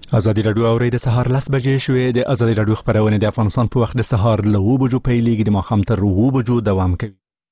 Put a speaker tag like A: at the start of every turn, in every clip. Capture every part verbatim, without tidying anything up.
A: ازادي راډیو اوري د سهار لس بجې شوې. د ازادي راډیو خبرونه د افغانستان په وخت د سهار له اوه بجو پیلېږي، د ماښام تر اوه بجو دوام کوي.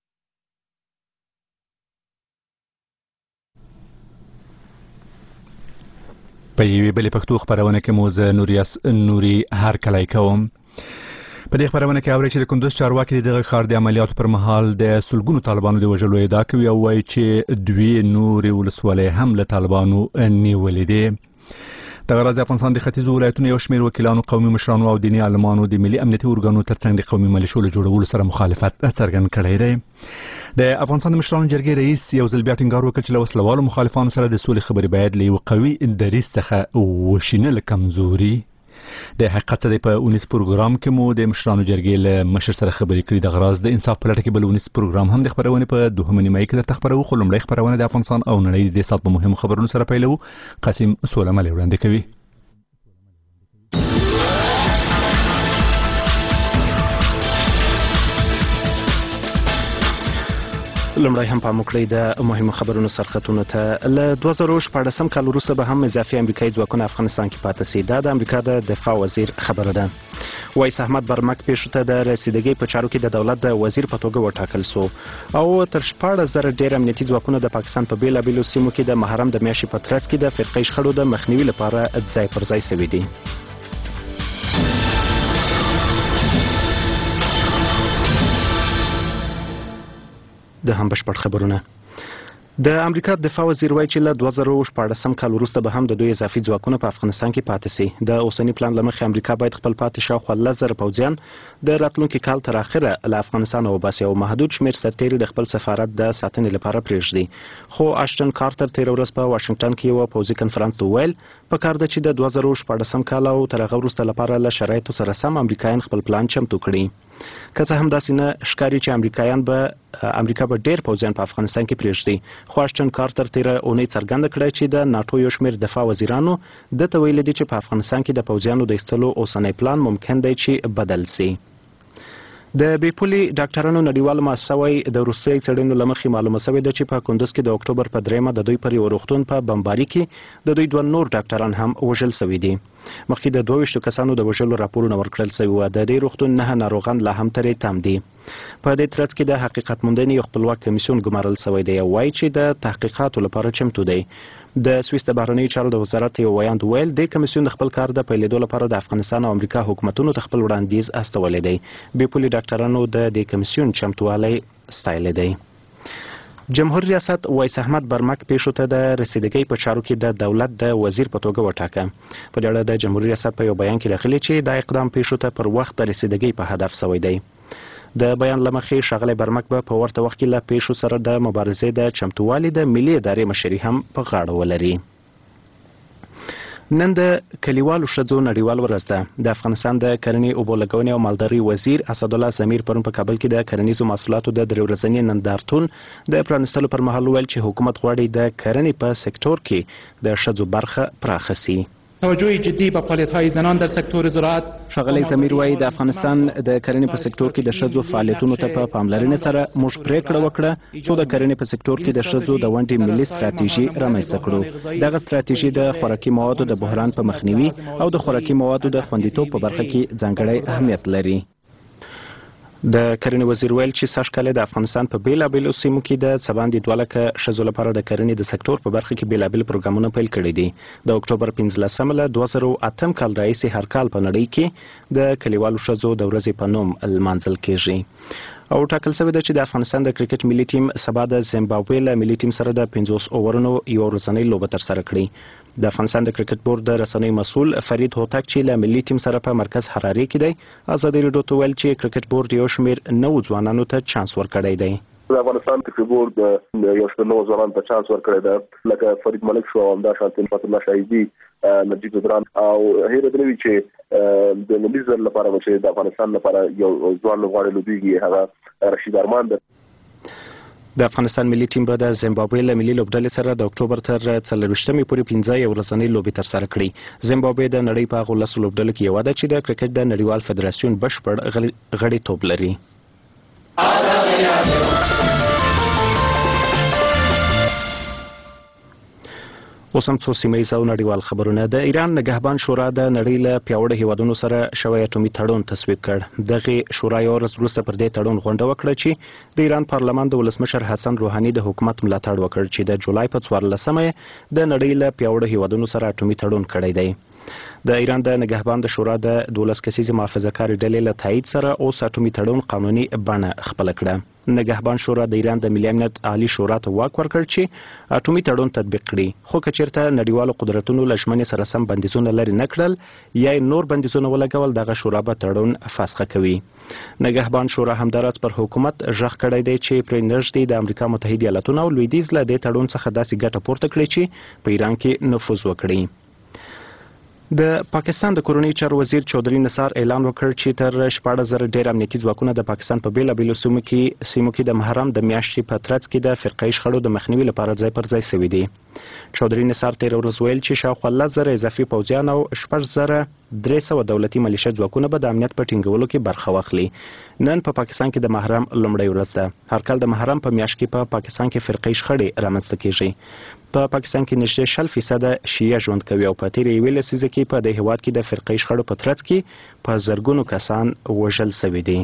A: په یوې بلې پښتو خبرونه کې مو زه نوریاس نوري هرکلی کوم. په دې خبرونه کې اوري چې د کندوز چارواکي دغه ښار د عملیاتو پر مهال د سلګونو طالبانو د وژلو ادعا کوي او وایي چې دوی نورې ولسوالۍ هم له طالبانو نیولې دي. دغه راز د افغانستان د ختیځو ولایتونو یو شمېر وکیلانو، قومي مشرانو او دیني عالمانو د ملي امنیتي ارګانونو ترڅنګ د قومي ملیشو له جوړولو سره مخالفت څرګند کړی دی. د افغانستان د مشرانو جرګې رئیس یو ځل بیا ټینګار وکړ چې له وسلوالو مخالفانو سره د سولې خبرې باید له یو قوي دریځ څخه وشي، نه له کمزوري. د حقیقت څخه په اونیس پروګرام کې مو د مشرانو جرګې له مشر سره خبرې کړې. دغه راز د انصاف په لټه کې بل اونیس پروګرام هم د خبرونې په دوهمه نیمایي کې درته خبرو، خو لومړی خبرونه د افغانستان او نړۍ د دې ساعت په مهمو خبرونو سره پیلوو. قاسم سولمل وړاندې کوي.
B: لمړی هم پام وکړئ د مهمو خبرونو سرخطونو ته. له دوه زره شپاړسم کال وروسته به هم اضافي امریکایي ځواکونه افغانستان کې پاتې سي. دا د امریکا د دفاع وزیر خبره ده. وایس احمد برمک پیښو ته د رسیدګۍ په چارو کې د دولت د وزیر په توګه وټاکل سو او تر شپاړس زره ډېر امنیتي ځواکونه د پاکستان په بیلابیلو سیمو کې د محرم د میاشتې په ترڅ کې د فرقه شخړو د مخنیوي لپاره ځای پر ځای شوي دي. د هم بشپړ خبرونه. د امریکا دفاع وزیر وایي چې له دوه زره شپاړسم کال وروسته به هم د دوی اضافي ځواکونه په افغانستان کې پاتې سي. د اوسني پلان له مخې امریکا باید خپل پاتې شاوخوا لس زره پوځیان د راتلونکي کال تر اخره له افغانستان وباسي او محدود شمېر سرتیري د خپل سفارت د ساتنې لپاره پرېږدي. خو اشټن کارټر تېره ورځ په واشنګټن کې یو پوځي کنفرانس ته وویل پکار ده چې د دوه زره شپاړسم کال او تر هغه وروسته لپاره له شرایطو سره سم امریکایان خپل پلان چمتو کړي. که څه هم داسې نه ښکاري چې امریکایان به امریکا به ډېر پوځیان په افغانستان کې پرېږدي، خو اشټن کارټر تېره اونۍ څرګنده کړه چې د ناټو یو شمېر دفاع وزیرانو دته ویلي دي چې په افغانستان کې د پوځیانو د ایستلو اوسنی پلان ممکن دی چې بدل سي. د بیپولي ډاکټرانو نړیواله مؤسسه وایي د وروستیو څېړنو له مخې معلومه شوې ده چې په کندوز کې د اکتوبر په دریمه د دوی پر یو روغتون په بمباري کې د دوی دوه نور ډاکټران هم وژل شوي دي. مخکې د دوه ویشتو کسانو د وژلو راپورونه ورکړل شوي وو. د دې روغتون نهه ناروغان لا هم ترې تم دي. په دې ترڅ کې د حقیقت موندنې یو خپلواک کمیسیون ګمارل شوی دی او وایي چې د تحقیقاتو لپاره چمتو دی. د سویس د بهرنیو چارو د وزارت یو ویاند ویل د کمیسیون د خپل کار د پیلېدو لپاره د افغانستان او امریکا حکومتونو ته خپل وړاندیز استولی دی. بیپولي ډاکټرانو د دې کمیسیون چمتووالی ستایلی دی. جمهور ریاست وایس احمد برمک پیښو ته د رسیدګۍ په چارو کې د دولت د وزیر په توګه وټاکه. په دې اړه د جمهور ریاست په یو بیان کې راغلي چې دا اقدام پیښو ته پر وخت د رسیدګۍ په هدف شوی دی. د بیان له مخې ښاغلی برمک به په ورته وخت کې له پیښو سره د مبارزې د چمتووالي د ملي ادارې مشري هم په غاړه ولري. نن د کلیوالو ښځو نړیوال ورځ ده. د افغانستان د کرنې، اوبو لګونې او مالدارۍ وزیر اسدالله زمیر پرون په کابل کې د کرنیزو محصولاتو د درې ورځني نندارتون د پرانیستلو پر مهال وویل چې حکومت غواړي د کرنې په سکتور کې د ښځو برخه پراخه سي.
C: توجه جدی به فعالیت‌های زنان در سکتور زراعت.
B: ښاغلی زمیر وایي د افغانستان د کرنې په سکتور کې د ښځو فعالیتونو ته په پاملرنې سره موږ پریکړه وکړه څو د کرنې په سکتور کې د ښځو د ونډې ملي ستراتیژي رامنځته کړو. دغه ستراتیژي د خوراکي موادو د بحران په مخنیوي او د خوراکي موادو د خوندیتوب په برخه کې ځانګړی اهمیت لري. د کرنې وزیر ویل چې سږ کال د افغانستان په بیلابیلو سیمو کې د څه باندې دوه لکه ښځو لپاره د کرنې د سکتور په برخه کې بیلابیل پروګرامونه پیل کړي دي. د اکتوبر پنځلسمه له دوه زره اتم کال راهیسې هر کال په نړۍ کې د کلیوالو ښځو د ورځې په نوم لمانځل کیږي او ټاکل شوی ده چې د افغانستان د کرکټ ملي ټیم سبا د زیمبابوې له ملي ټیم سره د پنځوس اوورونو یو ورځنۍ لوبه ترسره کړي. د افغانستان د کرکټ بورډ د رسنۍ مسؤل فرید هوتک چې له ملي ټیم سره په مرکز حرارې کې دی ازادي راډیو ته ویل چې کرکټ بورډ یو شمېر نوو ځوانانو ته چانس ورکړی دی.
D: د افغانستان کرکټ بورډ یو شمېر نوو ځوانانو ته چانس ورکړی دی، لکه فرید ملک شو، همداشان فتح الله شاهدي، نجیب بدران او هیرت نوي چې د ملي زر لپاره چې د افغانستان لپاره یو ځوان لوبغاړی لوبیږي هغه رشید ارمان دی.
B: د افغانستان ملي ټیم به د زیمبابوې له ملي لوبډلې سره د اکتوبر تر څلرویشتمې پورې پنځه یو ورځنۍ لوبې ترسره کړي. زیمبابوې د نړۍ په هغو لسو لوبډلو کې یوه ده چې د کرکټ د نړیوال فدراسیون بشپړ غړیتوب لري. اوس هم څو سیمه‌ییز او نړیوال خبرونه. د ایران نگهبان شورا د نړۍ له پیاوړو هیوادونو سره شوی اټومي تړون تصویب کړ. دغه شورا یو ورځ وروسته پر دې تړون غونډه وکړه چې د ایران پارلمان د ولسمشر حسن روحاني د حکومت ملاتړ وکړ چې د جولای په څوارلسمه د نړۍ له پیاوړو هیوادونو سره اټومي تړون کړی دی. د ایران د نگهبان د شورا د دولس کسیزې محافظه‌کارې ډلې له تایید سره اوس اټومي تړون قانوني بڼه خپله کړه. نگهبان شورا د ایران د ملي امنیت عالی شورا ته واک ورکړ چې اټومي تړون تطبیق کړي، خو که چیرته نړیوالو قدرتونو له ژمنې سره سم بندیزونه لرې نه کړل یا نور بندیزونه ولګول، دغه شورا به تړون فسخه کوي. نگهبان شورا همداراز پر حکومت ژغ کړی دی چې پرې نږدې د امریکا متحده ایالاتونو او لویدیځ له دې تړون څخه داسې ګټه پورته کړي چې په ایران کې نفوذ وکړي. د پاکستان د کورنۍ چارو وزیر چودري نثار اعلان وکړ چې تر شپاړس زره ډېر امنیتي ځواکونه د پاکستان په بیلابیلو سیمو کې سیمو کې د محرم د میاشتې په ترڅ کې د فرقه‌ایي شخړو د مخنیوي لپاره ځای پر ځای شوي دي. چودري نثار تیر ورځ ویل چې شاوخوا لس زره اضافي پوځیان او شپږ زره درې سوه دولتي ملیشه ځواکونه به د امنیت په ټینګولو کې برخه واخلي. نن په پاکستان کې د محرم لومړۍ ورځ ده. هر کال د محرم په میاشت کې په پاکستان کې فرقه‌ایي شخړې رامنځته کیږي. په پاکستان کې نږدې شل فیصده شیعه ژوند کوي او په تیرې یوې لسیزه کې په دې هیواد کې د فرقه‌ایي شخړو په ترڅ کې په زرګونو کسان وژل شوي دي.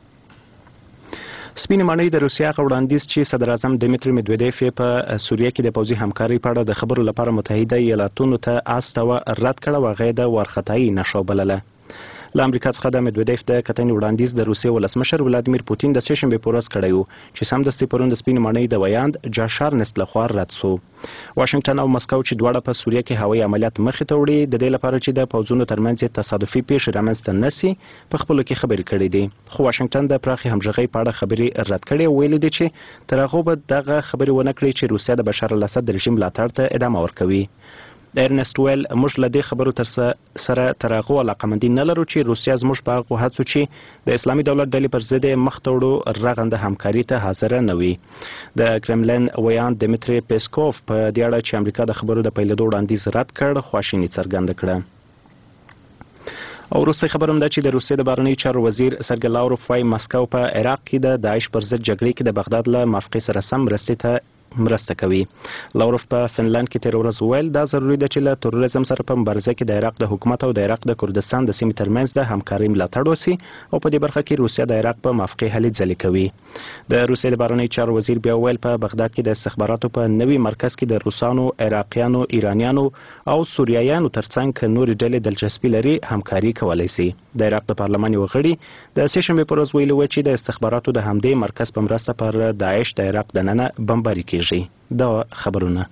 B: سپینې ماڼۍ د روسیا غ وړاندیز چې صدر اعظم دمیتری مدودیف په سوریه کې د پوځي همکارۍ په اړه د خبرو لپاره متحده ایالاتونو ته استوه رد کړه او هغه د وارخطایي نښه وبلله. له امریکا څخه د مدودیف د کتنې وړاندیز د روسیې ولسمشر ولادیمیر پوتین د سه شنبې په ورځ کړی و چې سمدستي پرون د سپینې ماڼۍ د ویاند جاشارنس لخوا رد سو. واشنگټن او مسکو چې دواړه په سوریه کې هوایي عملیات مخې ته وړي د دې لپاره چې د پوځونو ترمنځ تصادفي پیښې رامنځته نشي په خپلو کې خبرې کړې دي، خو واشنگټن د پراخې همغږۍ په اړه خبرې رد کړې او ویلي دي چې تر هغه به دغه خبرې ونه کړي چې روسیا د بشار الاسد رژیم ملاتړ ته ادامه ورکوي. ارنست ویل موږ له دې خبرو تر سره تر هغو علاقمندي نه لرو چې روسیا زموږ په هغو هڅو چې د اسلامي دولت ډلې پر ضد یې مخ ته وړو رغنده همکاري ته حاضره نه وي. د کرملین ویاند دمیتری پیسکوف په دې اړه چې امریکا د خبرو د پیلېدو وړاندیز رد کړ خواشیني څرګنده کړه. او وروستی خبر هم ده چې د روسیې د بهرنیو چارو وزیر سرګی لاوروف وايي مسکو په عراق کې د داعش پر ضد جګړې کې د بغداد له موافقې سره سم مرستې ته مرسته کوي. لاوروف په فنلند کې تیر ورځ ویل دا ضروري ده چې له تروریزم سره په مبارزه کې د عراق د حکومت او د عراق د کردستان د سیمې ترمنځ د همکارۍ ملاتړ وشي او په دې برخه کې روسیا د عراق په موافقې هلې ځلې کوي. د روسیې د بهرنیو چارو وزیر بیا ویل په بغداد کې د استخباراتو په نوي مرکز کې د روسانو، عراقیانو، ایرانیانو او سوریایانو ترڅنګ نورې ډلې دلچسپي لري همکاري کولی شي. د عراق د پارلمان یو غړي د سه شنبې په ورځ ویلي و چې د استخباراتو د همدې مرکز په مرسته پر داعش د عراق دننه بمباري کیږي. دا خبرونه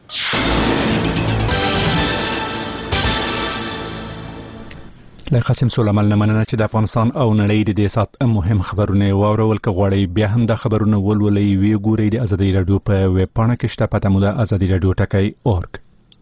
A: له قاسم سلیمان نه مننه چې د افغانستان او نړۍ د دې سات مهم خبرونه واورول. که غواړئ بیا هم د خبرونه ولولئ وی ګورئ د ازادي رادیو په ویب پاڼه کې شته، پته مو ده ازادي رادیو ټکی اورګ.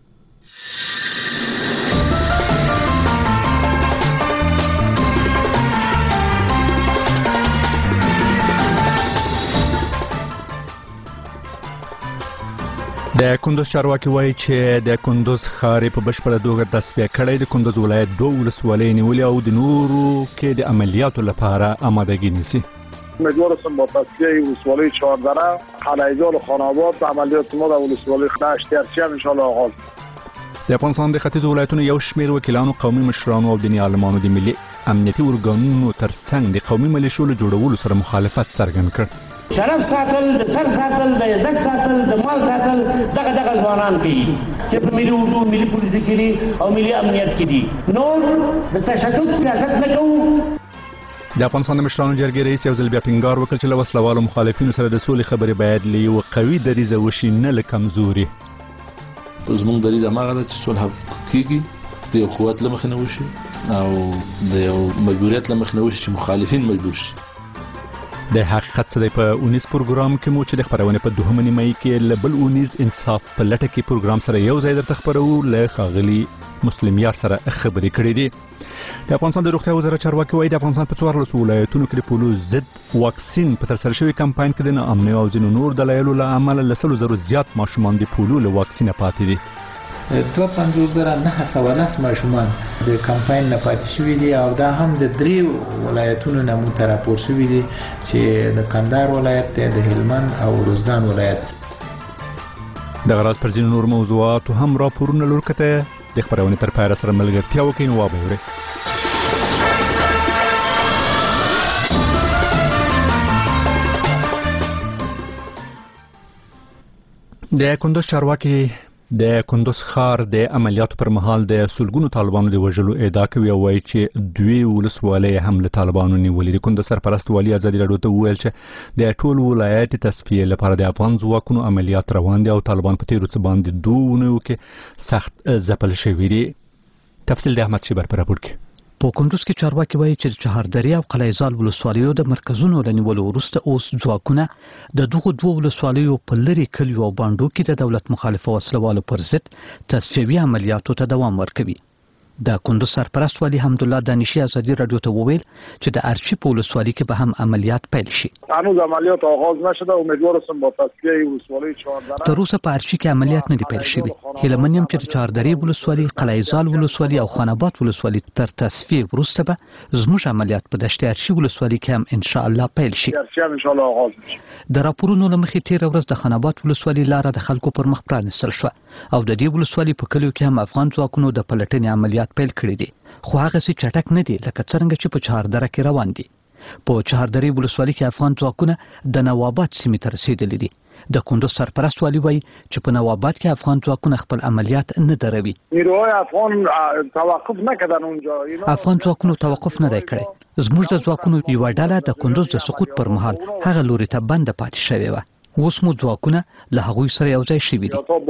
A: د کندوز چارواکي وایي چې د کندوز ښار په بشپړه توګه تصفیه کړی. د کندوز ولایت دوه ولسوالۍ نیولې او د نورو کې د عملیاتو لپاره آمادگی نیسي.
E: امیدوارم با تصفیه ولسوالی چهاردره خلایجال و خاناباد عملیات ما در ولسوالی هشت ارچی هم انشاءالله آغاز.
A: د افغانستان د ختیځو ولایتونو یو شمېر وکیلانو، قومي مشرانو او دیني عالمانو د ملي امنیتي ارګانونو ترڅنګ د قومي ملیشو له جوړولو سره مخالفت څرګند کړ.
F: شرف ساتل، د سر ساتل، د عزت ساتل، د مال ساتل دغه دغه ځوانان کوي چې په ملي اردو، ملي پولیس کې دي او ملي امنیت کې دي. نور د تشدد سیاست نه کوو.
A: د افغانستان د مشرانو جرګې رئیس یو ځل بیا ټینګار وکړ چې له وسلوالو مخالفینو سره د سولې خبرې باید له یوه قوي دریځه وشي، نه له کمزوري.
G: زموږ دریځ هماغه ده چې صلح کېږي د یو قوت له مخې نه وشي او د یو مجبوریت له مخې نه وشي چې مخالفین مجبور شي.
A: د حقیقت څه دی په اونیز پروګرام کې مو چې د خبرونې په دوهمه نیمایي کې له بل اونیز انصاف په لټه کې پروګرام سره یو ځای درته خبرو. له ښاغلي مسلم یار سره خبرې کړې دي. د افغانستان د روغتیا وزارت چارواکي وایي د افغانستان په څوارلسو ولایتونو کې د پولیو ضد واکسین په ترسره شوي کمپاین کې د ناامنۍ او ځینو نور دلایلو له امله له سلو زرو زیات ماشومان د پولیو له واکسینه پاتې دي.
H: دوه پنځوس زره نهه سوه لس ماشومان د کمپاین نه پاتې شوي دي او دا هم د درې ولایتونو نه موږ ته راپور شوي دي چې د کندهار ولایت دی، د هلمند او روزګان ولایت.
A: د غراز پر ځینو نور موضوعاتو هم راپورونه لورکته د خبرونې تر پایه سره ملګرتیا وکړئ نو وابه د کندوز چارواکي د کندوز ښار د عملیاتو پر مهال د سلګونو طالبانو د وژلو ادعا کوي او وایي چې دوی ولسوالۍ هم له طالبانو نیولې دي. کندوز سرپرست والي ازادي راډیو ته وویل چې د ټول ولایت تصفیې لپاره د افغان ځواکونو عملیات روان دي او طالبان په تیرو څه باندې دوه اونیو کې سخت ځپل شوي دي. تفصیل د احمد شیبر په راپور کې.
I: په کندوز کې چارواکي وایي چې چهاردری او قلعه‌زال ولسوالیو د مرکزونو لنیولو وروسته اوس ځواکونه د دغو دوه ولسوالیو په لرې کلیو او بانډو کې د دولت مخالفه وسلوالو پر ضد تصفیوي عملیاتو ته دوام ورکوي. د کندوز سرپرست والي حمدالله دانشي ازادي راډیو ته وویل چې د ارچی په ولسوالۍ کې به هم عملیات پیل شي.
E: هنوز عملیات آغاز نشده. امیدوار هستم با تصفیه ولسوالی چهاردره.
I: تر اوسه په ارچی کې عملیات نه دي پیل شوي. هیله من یم چې د چهاردری ولسوالۍ، قلعه‌زال ولسوالۍ او خان آباد ولسوالۍ تر تصفیه وروسته به زموږ عملیات په دشت ارچی ولسوالۍ کې هم ان شاء الله پیل شي.
E: ارچی هم ان شاء الله آغاز شي.
I: د راپورونو لمخې تیر ورځ د خان آباد ولسوالۍ لاره د خلکو پر مخ پرانستل شو او د دې ولسوالۍ په کلیو کې هم افغان ځواکونو د پلټنې عملیات پیل کړي دي. خو هغه سي چټک نه دي لکه څنګه چې په چهاردره کې روان دي. په چهاردری ولسوالۍ کې افغان ځواکونه د نواباد سیمې ته رسیدلي دي. د کندوز سرپرست والي وایي چې په نواباد کې افغان ځواکونه خپل عملیات نه دروي.
E: نیروهای افغان توقف نکردن اونجا.
I: افغان ځواکونو توقف نه دی کړی. زموږ د ځواکونو یوه ډله د کندوز د سقوط پر مهال هغه لوري ته بنده پاتې شوې وه. اوس مو ځواکونه له هغوی سره یو ځای شوي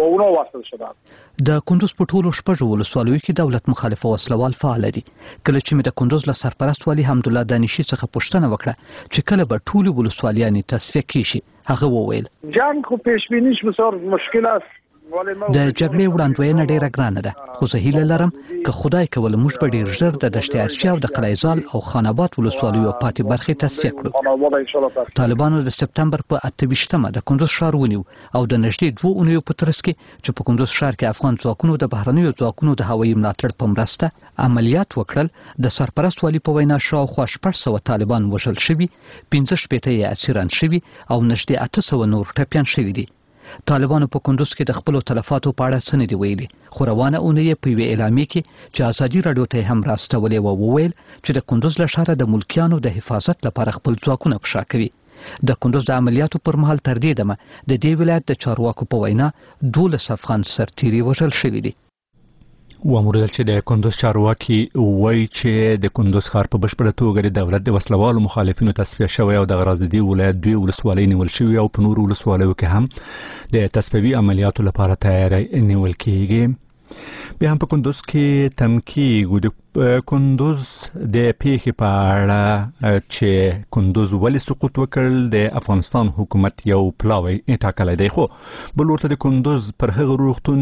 I: دي. د کندوز په ټولو شپږو ولسوالیو کې دولت مخالفه وسلوال فعال دي. کله چې مې د کندوز له سرپرست والي حمدالله دانشي څخه پوښتنه وکړه چې کله به ټولې ولسوالیانې تصفیه کیږي، هغه وویل
E: جنگ خو پیش بینیش بسیار مشکل است.
I: د جګړې وړاندوینه ډیره ګرانه ده، خو زه هیله لرم که خدای کوله موږ به ډیر ژر د دشت ارچی او د قلعه‌زال او خان آباد ولسوالیو پاتې برخې تصفیه کړو. طالبانو د سپتمبر په اته ویشتمه د کندوز ښار ونیو او د نږدې دوه اونیو په ترڅ کې چې په کندوز ښار کې افغان ځواکونو د بهرنیو ځواکونو د هوایي ملاتړ په مرسته عملیات وکړل. د سرپرست والي په وینا شاوخوا شپږ سوه طالبان وژل شوي، پنځه شپېته یې اسیران شوي او نږدې اته سوه نور ټپیان شوي دي. طالبانو په کندوز کې د خپلو تلفاتو په اړه څه نه دي ویلي، خو روانه اونۍ په یوې اعلامیې کې چې ازادي راډیو ته هم راستولې وه وویل چې د کندوز له ښاره د ملکیانو د حفاظت لپاره خپل ځواکونه فشا کوي. د کندوز د عملیاتو پر مهال تر دې دمه د دې ولایت د چارواکو په وینا دولس افغان سرتیري وژل شوي دي.
A: واموریدل چې د کندوز چارواکي وایي چې د کندوز ښار په بشپړه توګه د دولت د وسلوالو مخالفینو تصفیه شوی او د غراز د دې ولایت دوی ولسوالۍ نیول شوي او په نورو ولسوالیو کې هم د تصفیوي عملیاتو لپاره تیاری نیول کیږي. بیا هم په کندوز کې تمکیږو د کندوز د پیښې په اړه چې کندوز ولې سقوط وکړل د افغانستان حکومت یو پلاوی ټاکلی دی، خو بل ورته د کندوز پر هغه روغتون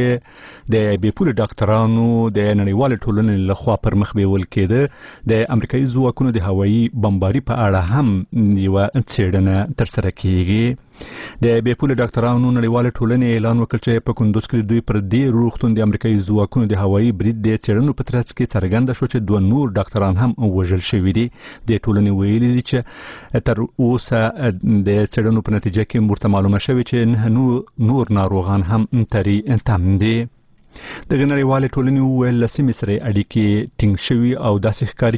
A: چې د بې پولې ډاکټرانو د نړیوالې ټولنې لخوا پر مخ بیول کېده د امریکایي ځواکونو د هوایي بمباري په اړه هم یوه څېړنه ترسره کیږي. د بې پولې ډاکټرانو نړیوالې ټولنې اعلان وکړ چې په کندوز کې دوی پر دې روغتون د امریکایي ځواکونو د هوایي برید د څېړنو په ترڅ کې څرګنده شو چې دوه نور ډاکټران هم وژل شوي دي. د ټولنې ویلي دي چې تر اوسه د څېړنو په نتیجه کې ورته معلومه شوې چې نه نور ناروغان هم ترې تم دي. د نړیوالې ټولنې وویل له سیمې سره اړیکې ټینګ شوي او داسې ښکاري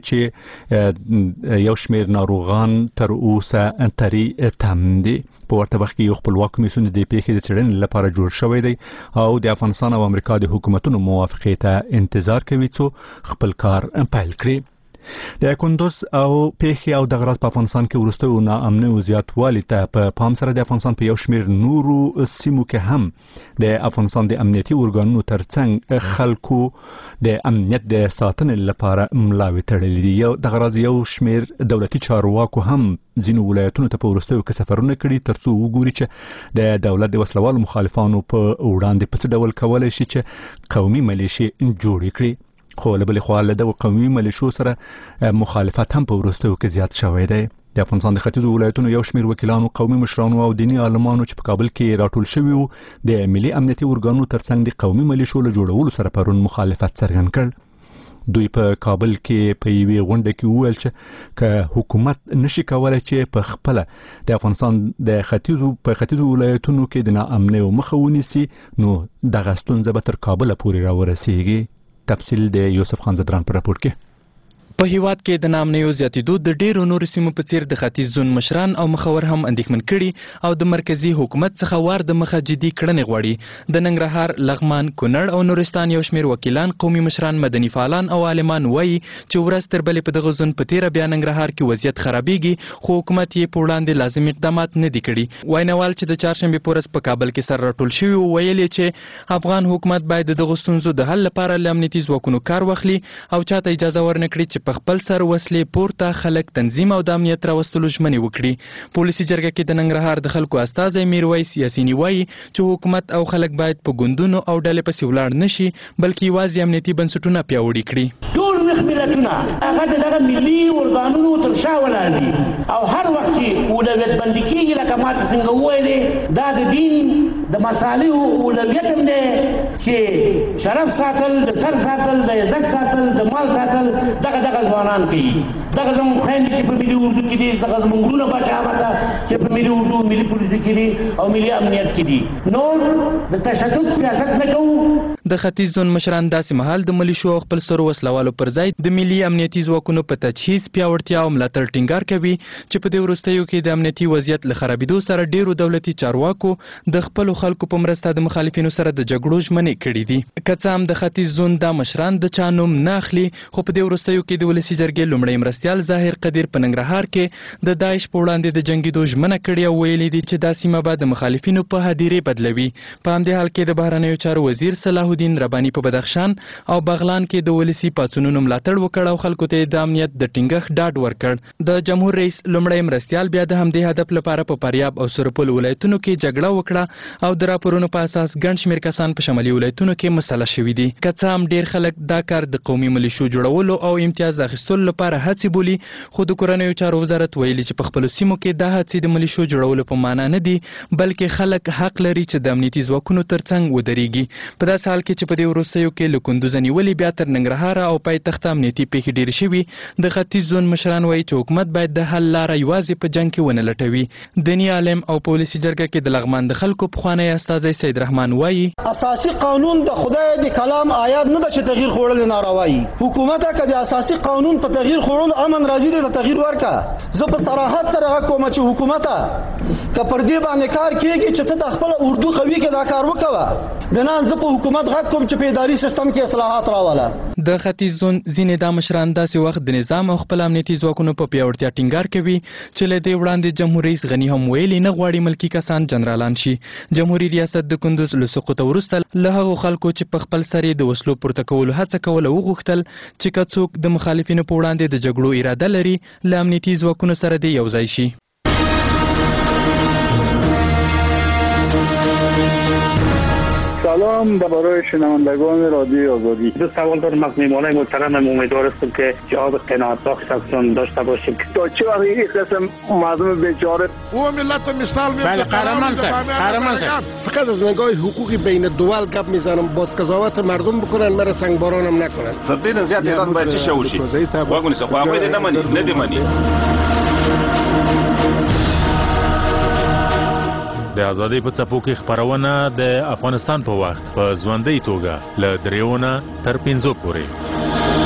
A: چې یو شمېر ناروغان تر اوسه ترې تم دي. په ورته وخت کې یو خپلواک کمیسیون د دې پیښې د څېړنې لپاره جوړ شوی دی او د افغانستان او امریکا د حکومتونو موافقې ته انتظار کوي څو خپل کار پیل کړي. د کندوز او پیښې او د غراز په افغانستان کې وروستیو ناامنۍ او زیاتوالي ته په پام سره د افغانستان په یو شمېر نورو سیمو کې هم د افغانستان د امنیتي ارګانونو ترڅنګ خلکو د امنیت د ساتنې لپاره ملاوې تړلې دي. یو د غراز یو شمېر دولتي چارواکو هم ځینو ولایتونو ته په وروستیو کې سفرونه کړي ترڅو وګوري چې د دولت د وسلوالو مخالفانو په وړاندې په څه ډول کولی شي چې قومي ملیشې جوړې کړي. خو له بلې خوا له دغو قومي ملیشو سره مخالفت هم په وروستیو کې زیات شوی دی. د افغانستان د ختیځو ولایتونو یو شمېر وکیلانو، قومي مشرانو او دیني عالمانو چې په کابل کې راټول شوي وو د ملي امنیتي ارګانونو ترڅنګ د قومي ملیشو له جوړولو سره پرون مخالفت څرګند کړ. دوی په کابل کې په یوې غونډه کې وویل چې که حکومت نشي کولای چې په خپل د افغانستان د ختیځو په ختیځو ولایتونو کې د ناامنۍ مخه ونیسي نو دغه ستونزه به تر کابل پورې راورسیږي. تفصیل د یوسف خان زدران په راپور کې.
J: په هیواد کې د ناامنیو زیاتېدو د ډیرو نورو سیمو په څیر د ختیځ زون مشران او مخور هم اندېښمن کړي او د مرکزی حکومت څخه وار د مخه جدي کړنې غواړي. د ننګرهار، لغمان، کونړ او نورستان یو شمېر وکیلان، قومي مشران، مدني فعالان او عالمان وایي چې ورځ تر بلې په دغه زون په تیره بیا ننګرهار کې وضعیت خرابېږي، خو حکومت یې په وړاندې لازم اقدامات نه دي کړي. ویناوال چې د چهارشنبې په ورځ په کابل کې سره راټول شوي وو ویل چې افغان حکومت باید د دغو ستونزو د حل لپاره له امنیتي ځواکونو کار واخلي او چاته اجازه ورنکړي چې په خپل سر وسلې پورته خلک تنظیم او د امنیت راوستلو ژمنې وکړي. پولیسي جرګه کې د ننګرهار د خلکو استازی میرویس یاسیني وایي چې حکومت او خلک باید په ګوندونو او ډلې پسې ولاړ نشي بلکې یوازې امنیتي بنسټونه پیاوړي کړي.
F: ټول ویښ ملتونه هغه د دغه ملي ارګانونو تر شا ولاړ دي او هر وخت چې اولویت بندي کېږي لکه ما چې څنګه وویلې دا د دین د مصالحو اولویت هم دی چې شرف ساتل، د سر ساتل، د عزت ساتل، د مال ساتل دغه دغه ځوانان کوي. دغه زموږ خویندې چې په ملي اردو کې دي، دغه زموږ وروڼه بچیان چې په ملي اردو، ملي پولیسو کې دي او ملي امنیت کې دي. نور د تشدد سیاست نه کوو.
J: د ختیځ زون مشران داسې مهال د ملیشو او خپل سرو وسلوالو پر ځای د ملي امنیتي ځواکونو په تجهیز، پیاوړتیا او ملاتړ ټینګار کوي چې په دې وروستیو کې د امنیتي وضعیت له خرابېدو سره ډیرو دولتي چارواکو د خپلو خلکو په مرسته د مخالفینو سره د جګړو ژمنې کړې دي. که څه هم د ختیځ زون دا مشران د چا نوم نه اخلي، خو په دې وروستیو کې د ولسي جرګې لومړی مرستیال ظاهر قدیر په ننګرهار کې د داعش په وړاندې د جنګېدو ژمنه کړې او ویلي دي چې دا سیمه به د مخالفینو په هدیرې بدلوي. په همدې حال کې د بهرنیو چارو وزیر صلاح الدین رباني په بدخشان او بغلان کې د ولسي پاڅونونو ملاتړ وکړ او خلکو ته د امنیت د ټینګښت ډاډ ورکړ. د جمهور رئیس لومړی مرستیال بیا د همدې هدف لپاره په فاریاب او سرپل ولایتونو کې جګړه وکړه او د راپورونو په اساس ګڼ شمېر کسان په شمالي ولایتونو کې مسله شوي دي. که څه هم ډېر خلک دا کار د قومي ملیشو جوړولو او امتیاز اخیستلو لپاره هڅې بولي، خو د کورنیو چارو وزارت ویلي چې په خپلو سیمو کې دا هڅې د ملیشو جوړولو په معنا نه دي بلکې خلک حق لري چې د امنیتي ځواکونو ترڅنګ ودرېږي. په داسې حال کې چې په دې وروستیو کې له کندوزه نیولې بیا تر ننګرهاره او پایتخت امنیتي پیښې ډېرې شوي، د ختیځ زون مشران وایي چې حکومت باید د حل لاره یوازې په جنګ کې ونه لټوي. دیني عالم او پولیسي جرګه کې د لغمان د خلکو پخوانی استازی سید رحمان وایي
K: اساسي قانون د خدای د کلام آیات نه ده چې تغییر خوړل ناروايي. حکومت که د اساسي قانون په تغییر خوړل امن راځي د تغییر ورکا. زه په صراحت سره کوم چې حکومت که پر دې باندې کار کوي چې ته د خپل اردو قوي کې دا کار وکوه، بنان زه په حکومت غږ کوم چې په اداري سیستم کې اصلاحات راوله.
J: د ختیځ زون ځینې دا مشران داسې وخت د نظام او خپل امنیتي ځواکونو په پیاوړتیا ټینګار کوي چې له دې وړاندې جمهور رئیس غني هم ویلي نه غواړي ملکي کسان جنرالان شي. جمهوریت ریاست د کندوز له سقوط وروسته له هغو خلکو چې په خپل سر د وسلو پورته کولو هڅه کوله وغوښتل چې که څوک د مخالفینو په وړاندې د جګړو اراده لري له امنیتي ځواکونو سره دې یو ځای شي.
L: سلام برای شنوندگان رادیو آزادی. دو سوال دارم از میهمانای محترم. امیدوار هستم که جواب قناعت بخش ازشان داشته باشیم.
E: تا چه وقت یک قسم مردم بیچاره
M: او ملت مثال میاد.
N: بله قهرمان صاحب، قهرمان صاحب.
M: فقط از نگاه حقوقی بین دول گپ میزنم، باز قضاوت مردم بکنن، مرا سنگبارانم نکنن.
O: فقط زیاد تعداد باید چه شوشی؟ واگونی سه خو هغه دې نه مني، نه دې مني.
P: د ازادۍ په څپو کې خپرونه د افغانستان په وخت په ژوندۍ توګه له دریو نه تر پنځو پورې.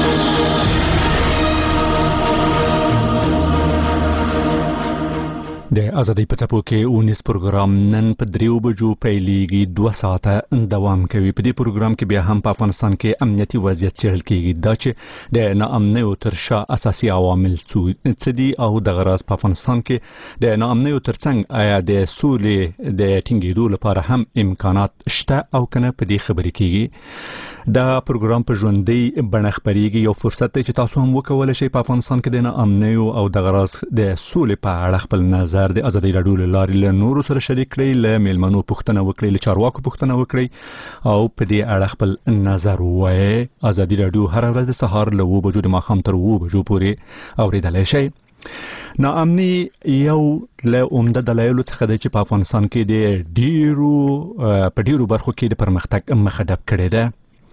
A: د ازادۍ په څپو کې اونیس پروګرام نن په دریو بجو پیلېږي، دوه ساعته دوام کوي. په دې پروګرام کې بیا هم په افغانستان کې امنیتي وضعیت څېړل کېږي، دا چې د ناامنیو تر شا اساسي عوامل څه دي او دغه راز په افغانستان کې د ناامنیو ترڅنګ آیا د سولې د ټینګېدو لپاره هم امکانات شته او کنه، په دې خبرې کېږي. دا پروګرام په ژوندۍ بڼه خپرېږي، یو فرصت دی چې تاسو هم وکولی شئ په افغانستان کې د ناامنیو او دغه راز د سولې په اړه خپل نظر د ازادۍ راډیو له لارې له نورو سره شریک کړئ، له میلمنو پوښتنه وکړئ، له چارواکو پوښتنه وکړئ او په دې اړه خپل نظر ووایئ. ازادۍ راډیو هره ورځ د سهار له اوه بجو د ماښام تر اوه بجو پورې اورېدلی شئ. ناامني یو له عمده دلایلو څخه دی چې په افغانستان کې د ډیرو په ډیرو برخو کې د پرمختګ مخه ډب کړې ده.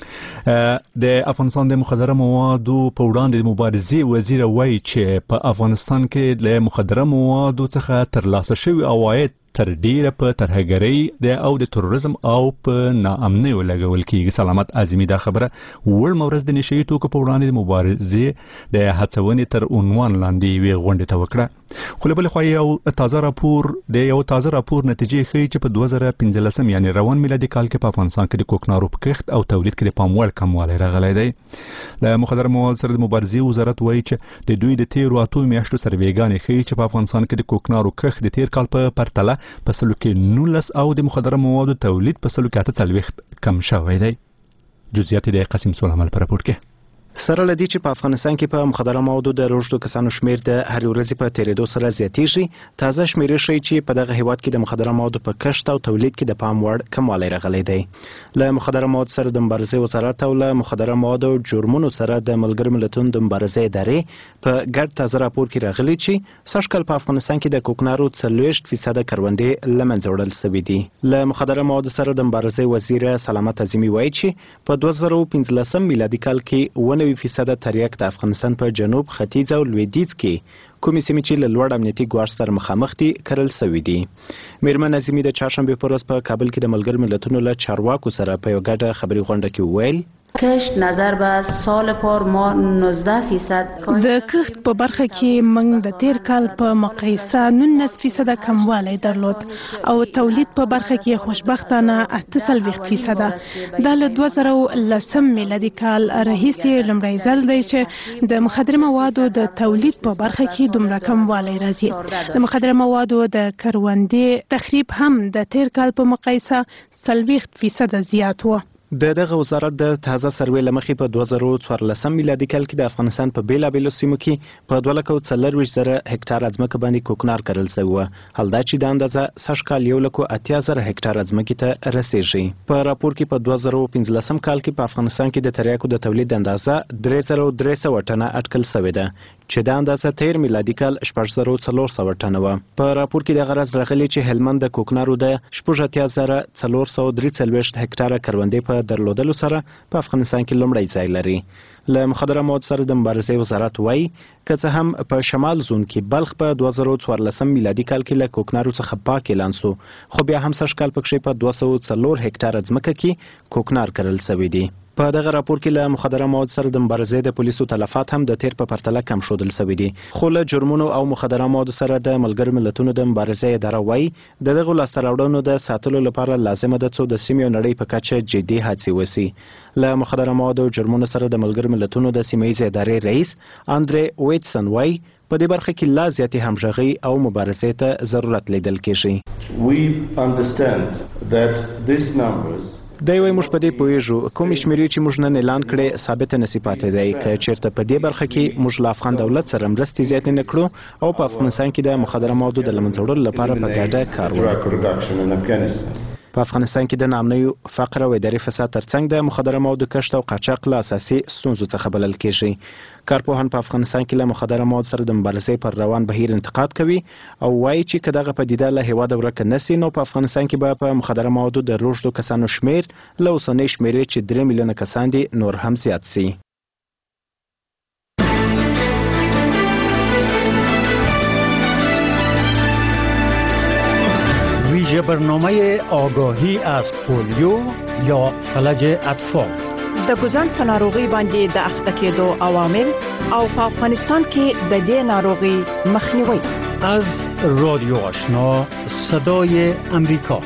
A: د افغانستان د مخدره موادو په وړاندې د مبارزې وزیر وایي چې په افغانستان کې له مخدره موادو څخه ترلاسه شوي عواید تر ډیره په ترهګرۍ د او د تروریزم او په ناامنۍ ولګول کیږي. سلامت اعظمي دا خبره ول مورز د نشئی توکو په وړاندې د مبارزې د هڅونې تر عنوان لاندې وی غونډه ته وکړه. خو له بل خوا یو تازه راپور د یو تازه راپور نتیجې ښیي چې په دوه زره پنځلسم یعنی روان میلادي کال کې په افغانستان کې د کوکنارو په کښت او تولید کې د پام وړ کموالی راغلی دی. له مخدره موادو سره د مبارزې وزارت وایي چې د دوی د تیرو اتو میاشتو سروېګانې ښیي چې په افغانستان کې د کوکنارو کښت د تیر کال په پرتله په سلو کې نولس او د مخدره موادو تولید په سلو کې اته څلوېښت کم شوی دی. جزئیات د قاسم سلیمان په راپور کې.
B: سره لدی چې په افغانستان کې په مخدره موادو د روږدو کسانو شمیر د هر ورځې په تیریدو سره زیاتیږي. تازه شمیرې ښیي چې په دغه هیواد کې د مخدره موادو په کښت او تولید کې د پام وړ کموالی راغلی دی. له مخدره موادو سره د مبارزې وزارت او له مخدره موادو جرمونو سره د ملګرو ملتونو د مبارزې ادارې په ګډ تازه راپور کې راغلي چې سږ کال په افغانستان کې د کوکنارو څلوېښت فیصده کروندې له منځه وړل شوي دي. له مخدره موادو سره د مبارزې وزیر سلامت اعظمي وایي چې په دوه زره پنځلسم میلادي کال کې اووه نوي فیصده تریاک د افغانستان په جنوب، ختیځ او لویدیځ کې کومې سیمې چې له لوړ امنیتي ګواښ سره مخامخ دي کرل شوي دي. میرمن اعظمي د چهارشنبې په ورځ په کابل کې د ملګرو ملتونو له چارواکو سره په یو ګډه خبري غونډه کې وویل
Q: کشت نظر به سال پار ما نوزده فیصد
R: د کښت په برخه کې موږ د تیر کال په مقایسه نولس فیصده کموالی درلود او تولید په برخه کې خوشبختانه اته څلوېښت فیصده. دا له دوه زره لسم میلادي کال راهیسې لومړی ځل دی چې د مخدره موادو د تولید په برخه کې دومره کموالی راځي. د مخدره موادو د کروندې تخریب هم د تیر کال په مقایسه څلوېښت فیصده زیات و.
B: د دغه وزارت د تازه سروې لمخې په دوه زره څوارلسم میلادي کال کې د افغانستان په بیلابیلو سیمو کې په دوه لکه څلرویشت زره هکټاره ځمکه باندې کوکنار کرل شوی و. حال دا چې د اندازه سږ کال یو لکه اتیا زره هکټاره ځمکې ته رسیږي. په راپور کې په دوه زره پنځلسم کال کې په افغانستان کې د تریاکو د تولید اندازه درې زره درې سوه ټنه اټکل شوې ده چې د اندازه تیر میلادي کال شپږ زره څلور سوه ټنه و. په راپور کې د غرض راغلي چې هلمند د کوکنارو د شپږ اتیا زره څلور سوه درې څلوېښت هکټاره کروندې په درلودلو سره په افغانستان کې لومړی ځای لري. له مخدره موادو سره د مبارزې وزارت وایي که څه هم په شمال زون کې بلخ په دوه زره څوارلسم میلادي کال کې له کوکنارو څخه پاک اعلان شو، خو بیا هم سږ کال پکښې په دوه سوه څلور هکټاره ځمکه کې کوکنار کرل شوی دی. په دغه راپور کې له مخدره موادو سره د مبارزې د پولیسو تلفات هم د تیر په پرتله کم ښودل شوي دي. خو له جرمونو او مخدره موادو سره د ملګرو ملتونو د مبارزې اداره وایي د دغو لاسته راوړنو د ساتلو لپاره لازمه ده څو د سیمې او نړۍ په کچه جدي هڅې وسي. له مخدره موادو او جرمونو سره د ملګرو ملتونو د سیمه ییزې ادارې رئیس اندرې ویټسن وایي په دې برخه کې لا زیاتې همغږي او مبارزې ته ضرورت لیدل کېږي.
S: We understand that these numbers
B: دی وای موږ په دې پوهیږو کوم شمیرې چې موږ نن اعلان کړي ثابت نه سي پاتې دی که چیرته په دې برخه کې موږ له افغان دولت سره مرستې زیاتې نه کړو او په افغانستان کې د مخدره موادو د له منځه وړلو لپاره په ګډه کار وکړو. په افغانستان کې د ناامنیو، فقر او اداري فساد ترڅنګ د مخدره موادو کښت او قاچاق له اساسي ستونزو څخه بلل کېږي. کارپوهان په افغانستان کې له مخدره موادو سره د مبارزې پر روان بهیر انتقاد کوي او وایي چې که دغه پدیده له هېواده ورکه نه سي نو په افغانستان کې به په مخدره موادو د روږدو کسانو شمیر له اوسنۍ شمیرې چې درې میلیونه کسان دي نور هم زیات سي.
T: ویژه برنامه آگاهی از پولیو یا فلج اطفال
U: د ګوزن په ناروغي باندې د اخته کېدو عوامل او په افغانستان کې د دې ناروغي مخنیوي.
T: از رادیو آشنا صدای امریکا.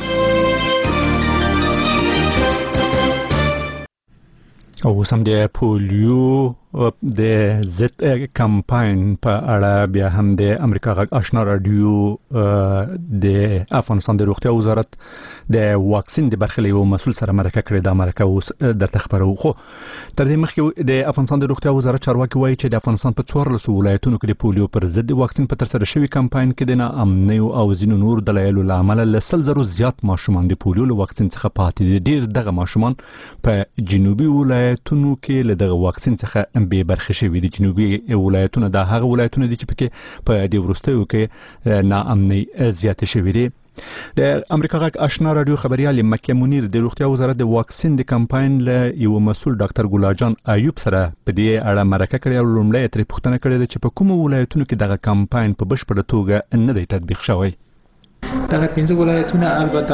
A: او سم د پولیو د ضد کمپاین په اړه بیا هم د امریکا غږ آشنا رادیو د افغانستان د روغتیا وزارت د واکسین د برخې یو مسول سره مرکه کړې د امریکا اوس د تخبرو. خو تر دې مخکې د افغانستان د روغتیا وزارت چارواکي وایي چې د افغانستان په څوارلسو ولایتونو کې د پولیو پر ضد واکسین په تر سره شوی کمپاین کې د ناامنۍ او ځینو نور دلایلو له امله له سل زرو زیات ماشومان د پولیو له واکسین څخه پاتې دي. ډېر دغه ماشومان په جنوبي ولایتونو کې له دغه واکسین څخه به برخه شوي دي. جنوبي ولایتونه د هغه ولایتونه دي چې پکې په دې وروستیو کې ناامنۍ زیاته شوې دي. د امریکا غږ آشنا رادیو خبريال مکه منیر د روغتیا وزارت د واکسین د کمپاین له یو مسول ډاکټر ګولاجان ایوب سره په دې اړه مرکه کړې او لومړی ترې پوښتنه کړې ده چې په کوم ولایتونو کې دغه کمپاین په بشپړه توګه نه دی تطبیق شوی.
H: دغه پنځه ولایتونه البته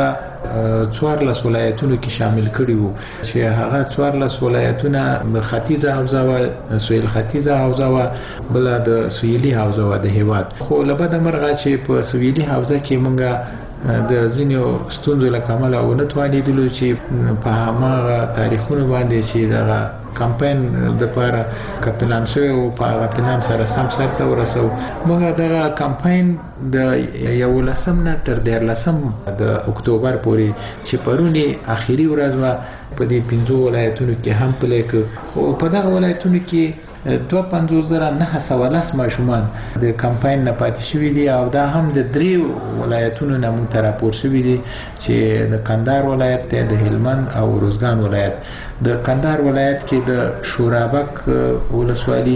H: موږ څوارلس ولایتونو کې شامل کړي وو چې هغه څوارلس ولایتونه د ختیځه حوزه او سویل ختیځه حوزه او بل د سویلي حوزه و د هیواد. خو لبد مرغه چې په سویلي حوزه کې موږ د ځینو ستونزو له کماله او نه توانیدلو چې په هغه تاریخونو باندې چې دغه کمپاین د لپاره کپلان شوی او په هغه پلان سره سم سرته ورسو. موږ دغه کمپاین د یو لسم نه تر دیارلسم د اکتوبر پورې چې پرونی اخیری ورځ و په دې پنځو ولایتونو کې هم پلیک خو په دغه ولایتونو کې دوه پنځوس زره نه سوه لس ماشومان د کمپاین نه پاتې شوي دي او دا هم د درې ولایتونو نه موږ ته راپور شوي دي چې د کندهار ولایت دی، د هلمند او روزګان ولایت. د کندهار ولایت کې د شورابک ولسوالي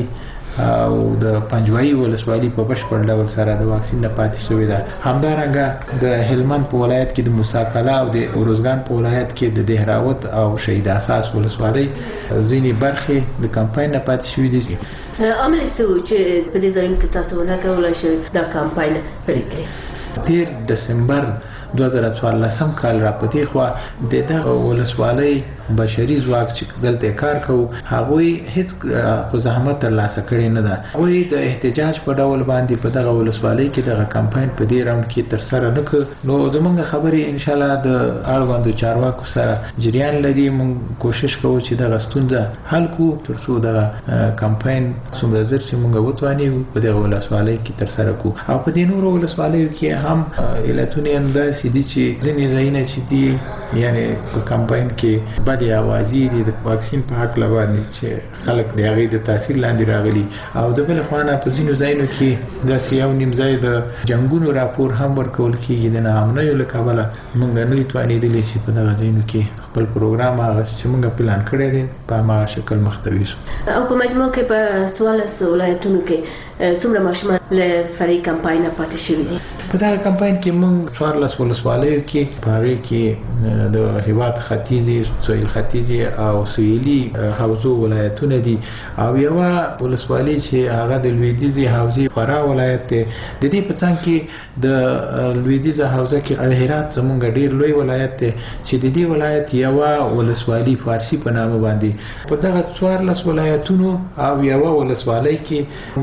H: او د پنجوایي ولسوالي په بشپړ ډول سره د واکسین نه پاتې شوې ده. همدارنګه د هلمند په ولایت کې د موسی کلا او د روزګان په ولایت کې د دهراوت او شهید اساس ولسوالۍ ځینې برخې د کمپاین نه پاتې شوې دي.
C: عامل څه چې په دې ځایونو کې تاسو نه کولای شئ دا کمپاین پرې کړئ؟
H: تیر دسمبر دوه زره څوارلسم کال را پدې خو د دغه ولسوالۍ بشري ځواک چې دلته کار کوي هغوی هیڅ خو زحمت ترلاسه کړی نه ده. هغوی د احتجاج په ډول باندې په دغه ولسوالۍ کې دغه کمپاین په دې راوند کې تر سره نه کړ. نو زمونږ خبرې ان شاء الله د اړوندو چارواکو سره جریان لري. موږ کوشش کوو چې دغه ستونزه حل کړو تر څو دغه کمپاین څومره زر چې موږ وتوانیو په دغه ولسوالۍ کې تر سره کړو. او په دې نورو ولسوالیو کې هم علتونه انداز دي چې ځینې ځایونه چې دي یعنی په کمپاین کې بدې اوازې دي د واکسین په حق لباندې چې خلک د هغې د تاثیر لاندې راغلي او د بل خوا نه په ځینو ځایونو کې داسې یو نیم ځای د جنګونو راپور هم ورکول کېږي د ناامنیو له کبله موږ نه توانېدلي چې په دغه ځایونو کې خپل پروګرام هغه چې موږ پلان کړی دی په هماغه شکل مخ ته یوسو.
C: او په مجموع کې په څوارلس ولایتونو کې څومره ماشومان له فرعي کمپاین نه پاتې شوي دي؟
H: په دغه کمپاین کې موږ څوارلس ولسوالیو کې په هغې کې د هیواد ختیځې سویل ختیځې او سویلي حوزو ولایتونه دي او یوه ولسوالي چې هغه د لویدیځې حوزې فرا ولایت دی. د دې په څنګ کې د لویدیځه حوزه کې هرات زمونږ ډیر لوی ولایت دی چې د دې ولایت یوه ولسوالي فارسي په نامه باندې په دغه څوارلس ولایتونو او یوه ولسوالۍ کې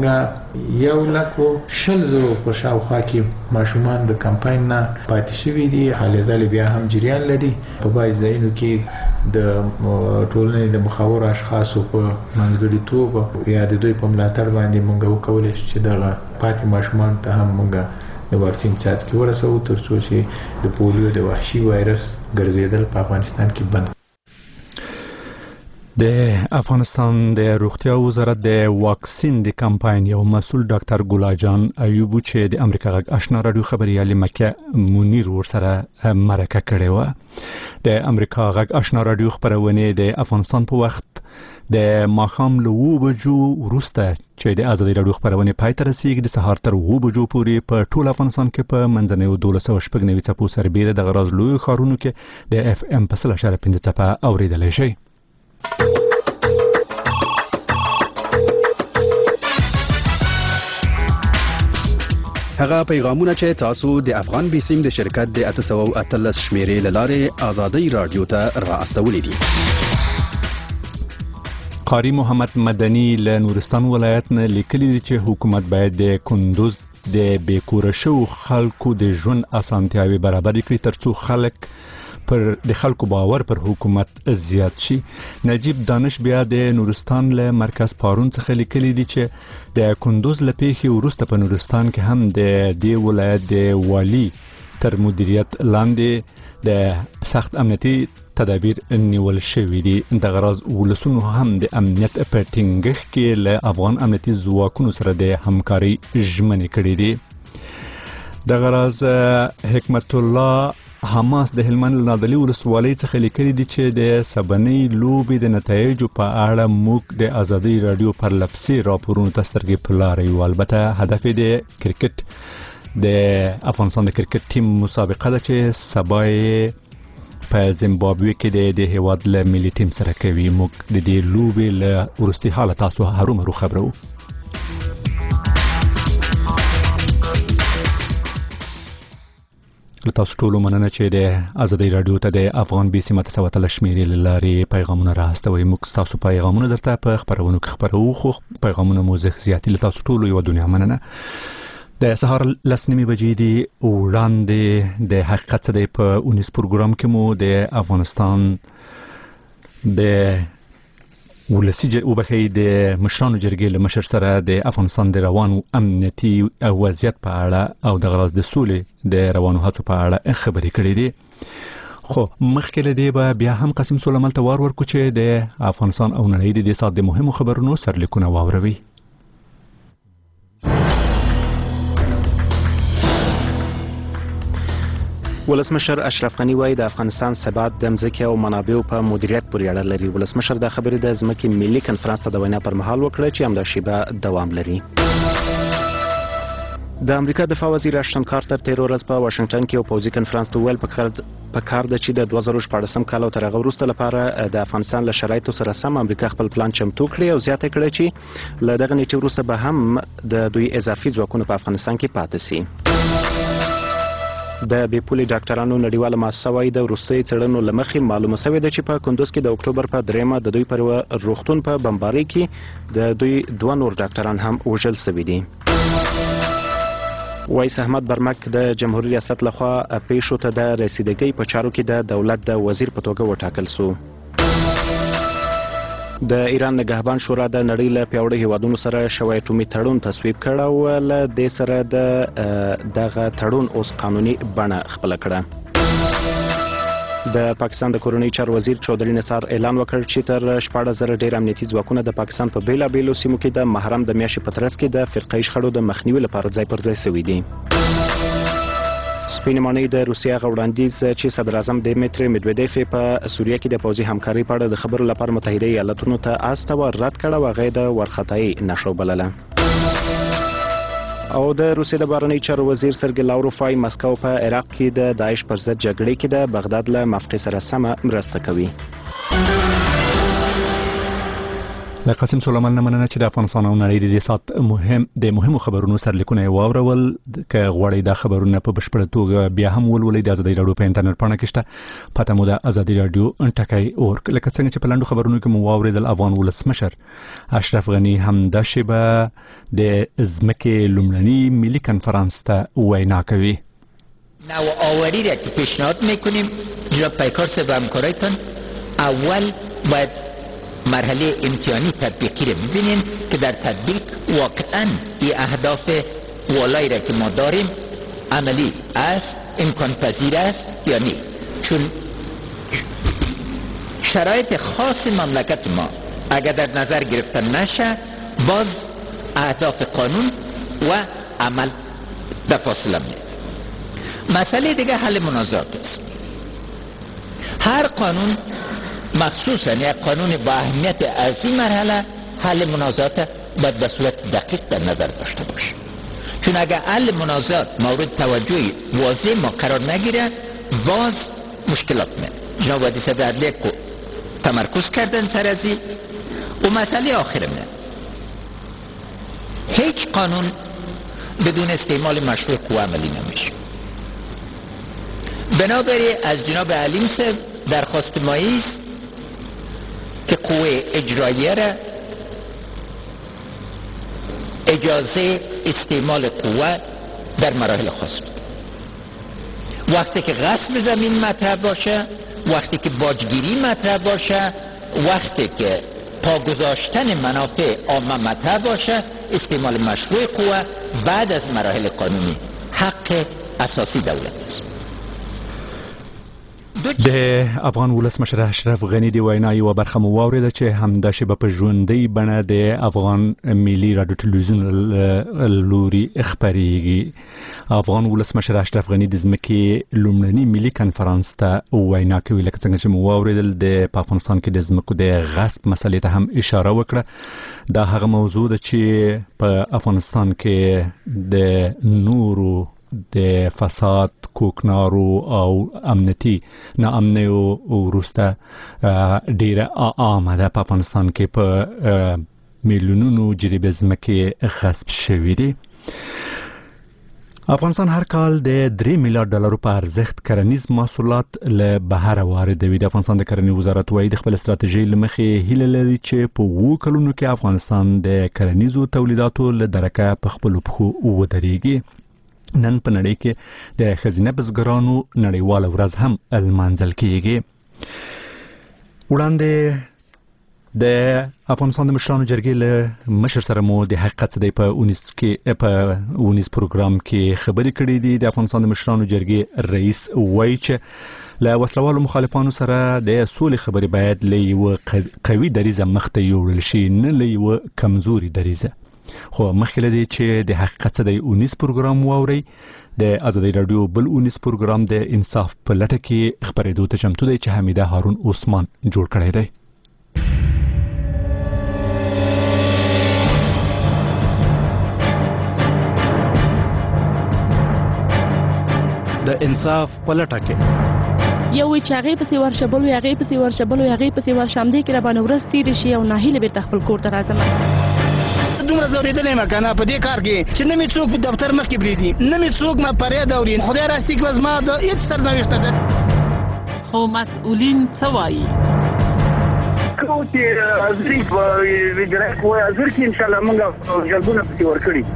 H: یو لک شل زرو په شاوخوا کې ماشومان د کمپاین نه پاتې شوي دي. حالې ځلې بیا هم جریان لري په بعضې ځایونو کې د ټولنې د مخورو اشخاصو په منځګړیتوب یا د دوی په ملاتړ باندې موږ وکولی شو چې دغه پاتې ماشومانو ته هم موږ د واکسین څاڅکي ورسوو تر څو چې د پولیو د وحشي وایرس ګرځېدل په افغانستان کې بند.
A: د افغانستان د روغتیا وزارت د واکسین د کمپاین یو مسول ډاکټر ګولاجان ایوب چې د امریکا غږ آشنا رادیو خبريال مکه منیر ورسره مرکه کړې و. د امریکا غږ آشنا رادیو خبرونه د افغانستان په وخت د ماښام له اوه بجو وروسته چې د ازادي رادیو خبرونه پای ته رسیږي د سهار تر اوه بجو پورې په ټول افغانستان کې په منځنیو دولس سوه شپږ نوي څپو سربیره د غراز لوی ښارونو کې د اف ام په سل اشاره پنځه څپه اوریدلی شي.
V: هغه پیغامونه چې تاسو د افغان بیسیم د شرکت د اته سوه او اتلس شمیرې لاره آزادی رادیو ته را استولې دي.
A: قاری محمد مدني له نورستان ولایت نه لیکلي دي چې حکومت باید د کندوز د بیکوره شو خلکو د ژوند اسانتیاوي برابر کړي ترڅو خلک پر د خلکو باور پر حکومت زیات شي. نجیب دانش بیا د نورستان له مرکز پارون څخه لیکلي دي چې د کندوز له پیښې وروسته په نورستان کې هم د دې ولایت د والی تر مدیریت لاندې د سخت امنیتي تدابیر نیول شوي دي. د غراز ولسونو هم د امنیت په ټینګښت کې له افغان امنیتي ځواکونو سره د همکاري ژمنې کړې دي. د غراز حکمت الله حماس د هلمند نادلي ولسوالۍ څخه لیکلي دي چې د سبنۍ لوبې د نتایجو په اړه موږ د ازادي رادیو پر لپسي راپورونو ته سترګې په لاره یو. البته هدف د کرکټ د افغانستان د کرکټ ټیم مسابقه ده چې سبا په زیمبابوې کې د د هیواد له ملي ټیم سره کوي. موږ د دې لوبې له وروستي حاله تاسو هرومرو خبرو. تاسو ټول مننه چې د ازادي رادیو ته د افغان بي سي متساوته شمیرې لاري پیغامونه راستوي. موږ تاسو پیغامونه درته په خبرونو کې خبرو خو پیغامونه مو زیاتې تاسو ټول یو دنیا مننه. د سهار لسنیمې بجې دی وړاندې د حقیقت څخه په اونیس پروګرام کې مو د افغانستان د ولسی وبخې د مشرانو جرګې له مشر سره د افغانستان د روانو امنیتي وضعیت په اړه او د غراض د سولې د روانو هڅو په اړه خبرې کړې دي. خو مخکې له دې به بیا هم قاسم سلیمان ته وار ورکو چې د افغانستان او نړۍ د دې سات د مهمو خبرونو سرلیکونه واوروي.
B: ولسمشر اشرف غنی وایي د افغانستان ثبات د ځمکې او منابعو په مدیریت پورې اړه لري. ولسمشر د خبرې د ځمکې ملي کنفرانس ته د وینا پر مهال وکړه چې همدا شیبه دوام لري. د امریکا دفاع وزیر اشتن کارتر تیر ورځ په واشنگټن کې یو پوځي کنفرانس ته ویل په کار ده چې د دوه زره شپاړسم کال او تر هغه وروسته لپاره د افغانستان له شرایطو سره سم امریکا خپل پلان چمتو کړي او زیاته کړي چې له دغه نیټې وروسته به هم د دوی اضافي ځواکونه په افغانستان کې پاتې سي. د بیپولي ډاکټرانو نړیواله مؤسسه وايي د وروستي څېړنو له مخې معلومه شوې ده چې په کندوز کې د اکتوبر په دریمه د دوی پر روغتون په بمبارۍ کې د دوی دوه نور ډاکټران هم وژل شوي دي. وایس احمد برمک د جمهوریت ریاست لخوا پیښو ته د رسیدګۍ په چارو کې د دولت د وزیر په توګه وټاکل شو. د ایران نگهبان شورا د نړۍ له پیاوړو هیوادونو سره شوی اټومي تړون تصویب کړ او له دې سره د دغه تړون اوس قانوني بڼه خپله کړه. د پاکستان د کورنۍ چارو وزیر چودري نثار اعلان وکړ چې تر شپاړس زره ډیر امنیتي ځواکونه د پاکستان په بیلابیلو سیمو کې د محرم د میاشتې په ترڅ کې د فرقه‌ای شخړو د مخنیوي لپاره ځای پر ځای شوي دي. سپین مانی د روسیا غوړاندیز چې صدر اعظم دیمیتری میدویدیف په سوریه کې د پوځي همکاري په اړه د خبرو لپاره متحده ایالاتونو ته استوار رد کړه او هغه د ورختای نشو بلله. او د روسیې د بهرنی چارو وزیر سرګی لاوروف وايي مسکو په عراق کې د داعش پر ضد جګړې کې د بغداد له موافقې سره سمه مرسته کوي. له قاسم سلیمان مننه چې د افغانستان او نړۍ د دې سات مهم د مهمو خبرونو سرلیکونه واورول. که غواړئ دا خبرونه په بشپړه توګه بیا هم ولولئ د ازادي رادیو په انټرنیټ پاڼه کې شته. پته مو د ازادي رادیو انټکای اورګ. لکه څنګه چې په لاندو خبرونو کې مو واورېدل افغان ولسمشر اشرف غنی هم دا شیبه د ځمکې لومړني ملي کنفرانس ته وینا کوي.
D: نوآوری را که پیشنهاد میکنیم جناب پیکار صاحب و همکارایتان اول باید مرحله امتحانی تطبیقی رو ببینیم که در تطبیق واقعا این اهداف والایی را که ما داریم عملی است، امکان پذیر است یا نه. چون شرایط خاص مملکت ما اگر در نظر گرفته نشه باز اهداف قانون و عمل در فاصله میاد. مسئله دیگه حل منازعات است. هر قانون مخصوصا یک قانون با اهمیت از این مرحله حل منازعات باید به صورت دقیق در نظر داشته باشه. چون اگر حل منازعات مورد توجه واضح ما قرار نگیره باز مشکلات میاد. جناب وزیر صدر عدلیه کو تمرکز کردن سر از این و مسئله آخر میاد. هیچ قانون بدون استعمال مشروع قوه عملی نمیشه. بنابراین از جناب علیم صاحب درخواست مایی است که قوه اجراییه را اجازه استعمال قوه در مراحل خاص بده. وقتی که غصب زمین مطرح باشه، وقتی که باجگیری مطرح باشه، وقتی که پا گذاشتن منافع عامه مطرح باشه، استعمال مشروع قوه بعد از مراحل قانونی حق اساسی دولت است.
A: د افغان ولسمشر اشرف غنی دی وینا یو برخه مو واورېده چې همدا شیبه په ژوندۍ بڼه د افغان ملي رادیو تلویزیون لوري خبرېږي. افغان ولسمشر اشرف غنی د ځمکې لومړني ملي کنفرانس ته وینا کوي. لکه څنګه چې مو واورېدل د افغانستان کې د ځمکو د غصب مسلې ته هم اشاره وکړه. دا هغه موضوع ده چې په افغانستان کې د نورو د فساد کوکنارو او امنیتي ناامنیو وروسته ډیره عامه ده په افغانستان کې په میلیونونو جریبه ځمکې غصب شوې دي. افغانستان هر کال د درې میلیارډ ډالرو په ارزښت کرنیز محصولات له بهر واردوي. د افغانستان د کرنې وزارت وايي د خپل ستراتیژۍ له مخې هیله لري چې په اووه کلونو کې افغانستان د کرنیزو تولیداتو له درکه په خپلو پښو ودرېږي. نن په نړۍ کې د ښځینه بزګرانو نړیواله ورځ هم لمانځل کیږي. وړاندې د افغانستان د مشرانو جرګې له مشر سره مو د حقیقت څه دی په اونیس کې په اونیس پروګرام کې خبرې کړې دي. د افغانستان د مشرانو جرګې رئیس وایي چې له وسلوالو مخالفانو سره د سولې خبرې باید له یوه قوي دریځه مخته یوړل شي، نه له یوه کمزوري دریځه. خو مخکې له دې چې د حقیقت څه دی اونیس پروګرام واورئ، د ازادي راډیو بل اونیس پروګرام د انصاف په لټه کې خبرېدو ته چمتو دی چې حمیده هارون عثمان جوړ کړی دی. د انصاف په لټه کې
G: یو وی چې هغه پسې ورشه بل وی هغه پسې ورشه بل وی هغه پسې ورشه هم دې کې را باندې ورځ تېرې شي او ناهیله بیرته خپل کور ته راځم.
I: دومره ځورېدلی یم که نه په دې کار کې چې نه مې څوک په دفتر مخکې پرېږدي، نه مې څوک ما فریاد اوري. خدای راستي کې به زما د هېڅ سرنوشت ته
W: خو مسؤلین څه وایي؟
L: کوم چې حاضري په وجرایت وایي حاضر کې انشاءالله موږ جلبونه پسې ورکړي.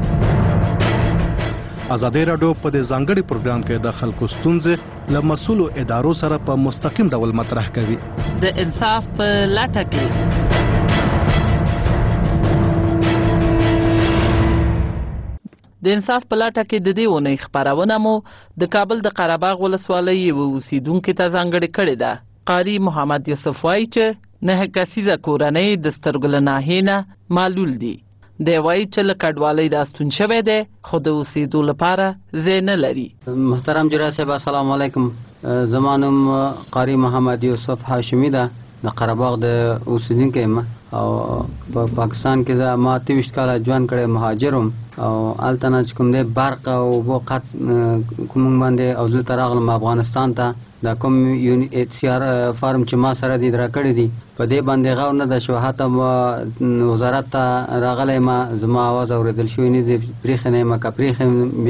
V: ازادي راډیو په دې ځانګړي پروګرام کې د خلکو ستونزې له مسؤلو ادارو سره په مستقیم ډول مطرح کوي.
W: د انصاف په لټه کې د انصاف په لټه کې د دې ونې خبرونه مو د کابل د قرهباغ ولسوالۍ یو اوسیدونکو ته ځانګړې کړې ده. قاری محمد یوسف وایي چې نه کسیزه کورنۍ د سترګو له ناحیې نه معلول دي. دی وایي چې له کډوالۍ راستون شوی دی خو د اوسېدو لپاره ځای نه لري.
X: محترم جرا صاحب السلام علیکم. زما نوم قاری محمد یوسف هاشمی ده، د قرهباغ د اوسیدونکی یم او په پاکستان کې زه ما اته ویشت کاله ژوند کړی، مهاجر وم او هلته نه چې کوم دی برق او اوبو قط کوم باندې او دلته راغلم افغانستان ته. دا کوم یو ایچ سی آر فارم چې ما سره دي درا کړی دي په دې باندې غو نه د شو حتی وزارت ته راغلی ما زما आवाज اوریدل شوی نه دی پریخنه ما کپریخ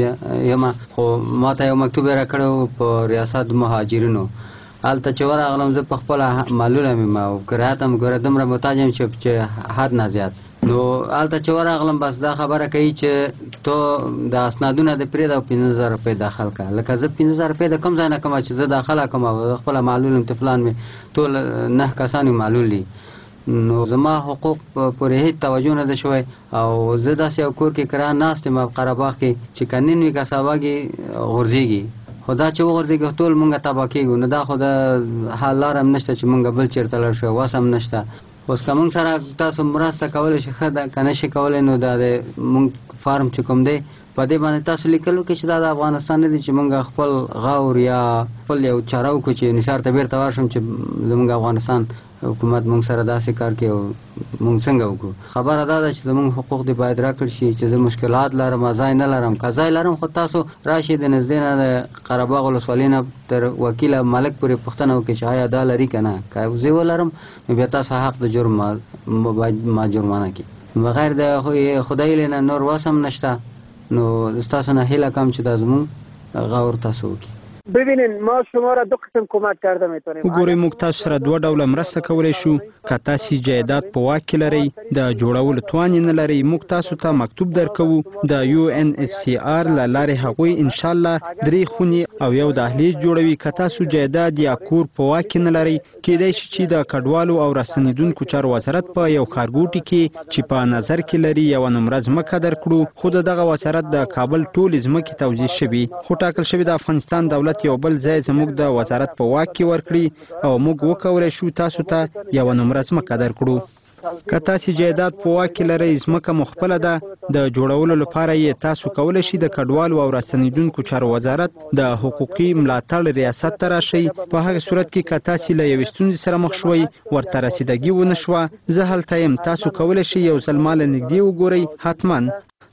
X: یم خو ما ته یو مکتوب را کړو په ریاست مهاجرینو. الته چې ورغلم زه په خپل معلومه مې ما او کراتم ګوره دمره محتاج یم چې حد نه زیات. نو الته چې ورغلم بس دا خبره کوي چې تو د اسنادونه د پرې د پنځه زره روپۍ داخل کړه. لکه زه پنځه زره روپۍ د کوم ځای نه کوم چې زه داخله کوم خپل معلول طفلان مې ټول نه کسان معلول دي. نو زما حقوق پورې هیڅ توجه نه ده شوی او زه داسې یو کور کې کرا ناست یم په قرهباغ کې چې کنین وي کساواږي غورځېږي. خدا چې وغورځېږي ټول مونږ تباه کېږو. نو دا خو د حل لار هم نشته چې مونږ بل چېرته لاړ شو، وس هم نشته. اوس که مونږ سره تاسو مرسته کولی شي ښه ده، که نه شي کولی نو دا د مونږ فارم چې کوم دی په دې باندې تاسو لیکلو کې چې دا د افغانستان نه دي چې مونږ خپل غور یا خپل یو چاره وکړو چې نثار ته بیرته ورشم چې زمونږ افغانستان حکومت مونږ سره داسې کار کوي او مونږ څنګه وکړو. خبره دا ده چې زمونږ حقوق دې باید راکړل شي چې زه مشکلات لرم، ځای نه لرم. که ځای لرم خو تاسو راشئ د نږدې نه د قرهباغ ولسوالۍ نه تر وکیل ملک پورې پوښتنه وکړئ چې آیا دا لري که نه. که زه ولرم نو بیا تاسو حق د جرم باید ما جرمانه کړي. بغیر د خدای نه نور وس هم نشته. نو تاسو نه هیله کوم چې دا زمونږ غور تاسو وکړئ.
Y: ببینین ما شما را دو قسم کمک کرده میتونیم.
Z: وګورئ موږ تاسو سره دوه ډوله مرسته کولی شو. که تاسو جایداد په واک کې لرئ د جوړولو توان نه لرئ موږ تاسو ته مکتوب درکوو. د یو ان ایچ سی آر له لارې هغوی ان شاء الله درې خونې او یو دهلیز جوړوي. که تاسو جایداد یا کور په واک کې نه لرئ کېدای شي چې د کډوالو او راستنیدونکو چارو وزارت په یو ښارګوټي کې چې په نظر کې لري یوه نمره ځمکه درکړو. خو د دغه وزارت د کابل ټولې ځمکې توزیع شوي خو ټاکل شوي د افغانستان دولت یو بل ځای زموږ د وزارت په واک کې ورکړي او موږ وکولی شو تاسو ته یوه نمره ځمکه درکړو. که تاسو جایداد په واک کې لرئ ځمکه مو خپله ده د جوړولو لپاره یې تاسو کولی شي د کډوالو او راستنیدونکو چارو وزارت د حقوقي ملاتړ ریاست ته راشئ. په هغه صورت کې که تاسو له یوې ستونزې سره مخ شوئ ورته رسیدګي ونه شوه زه هلته یم. تاسو کولی شئ یو ځل ما له نږدې وګورئ. حتما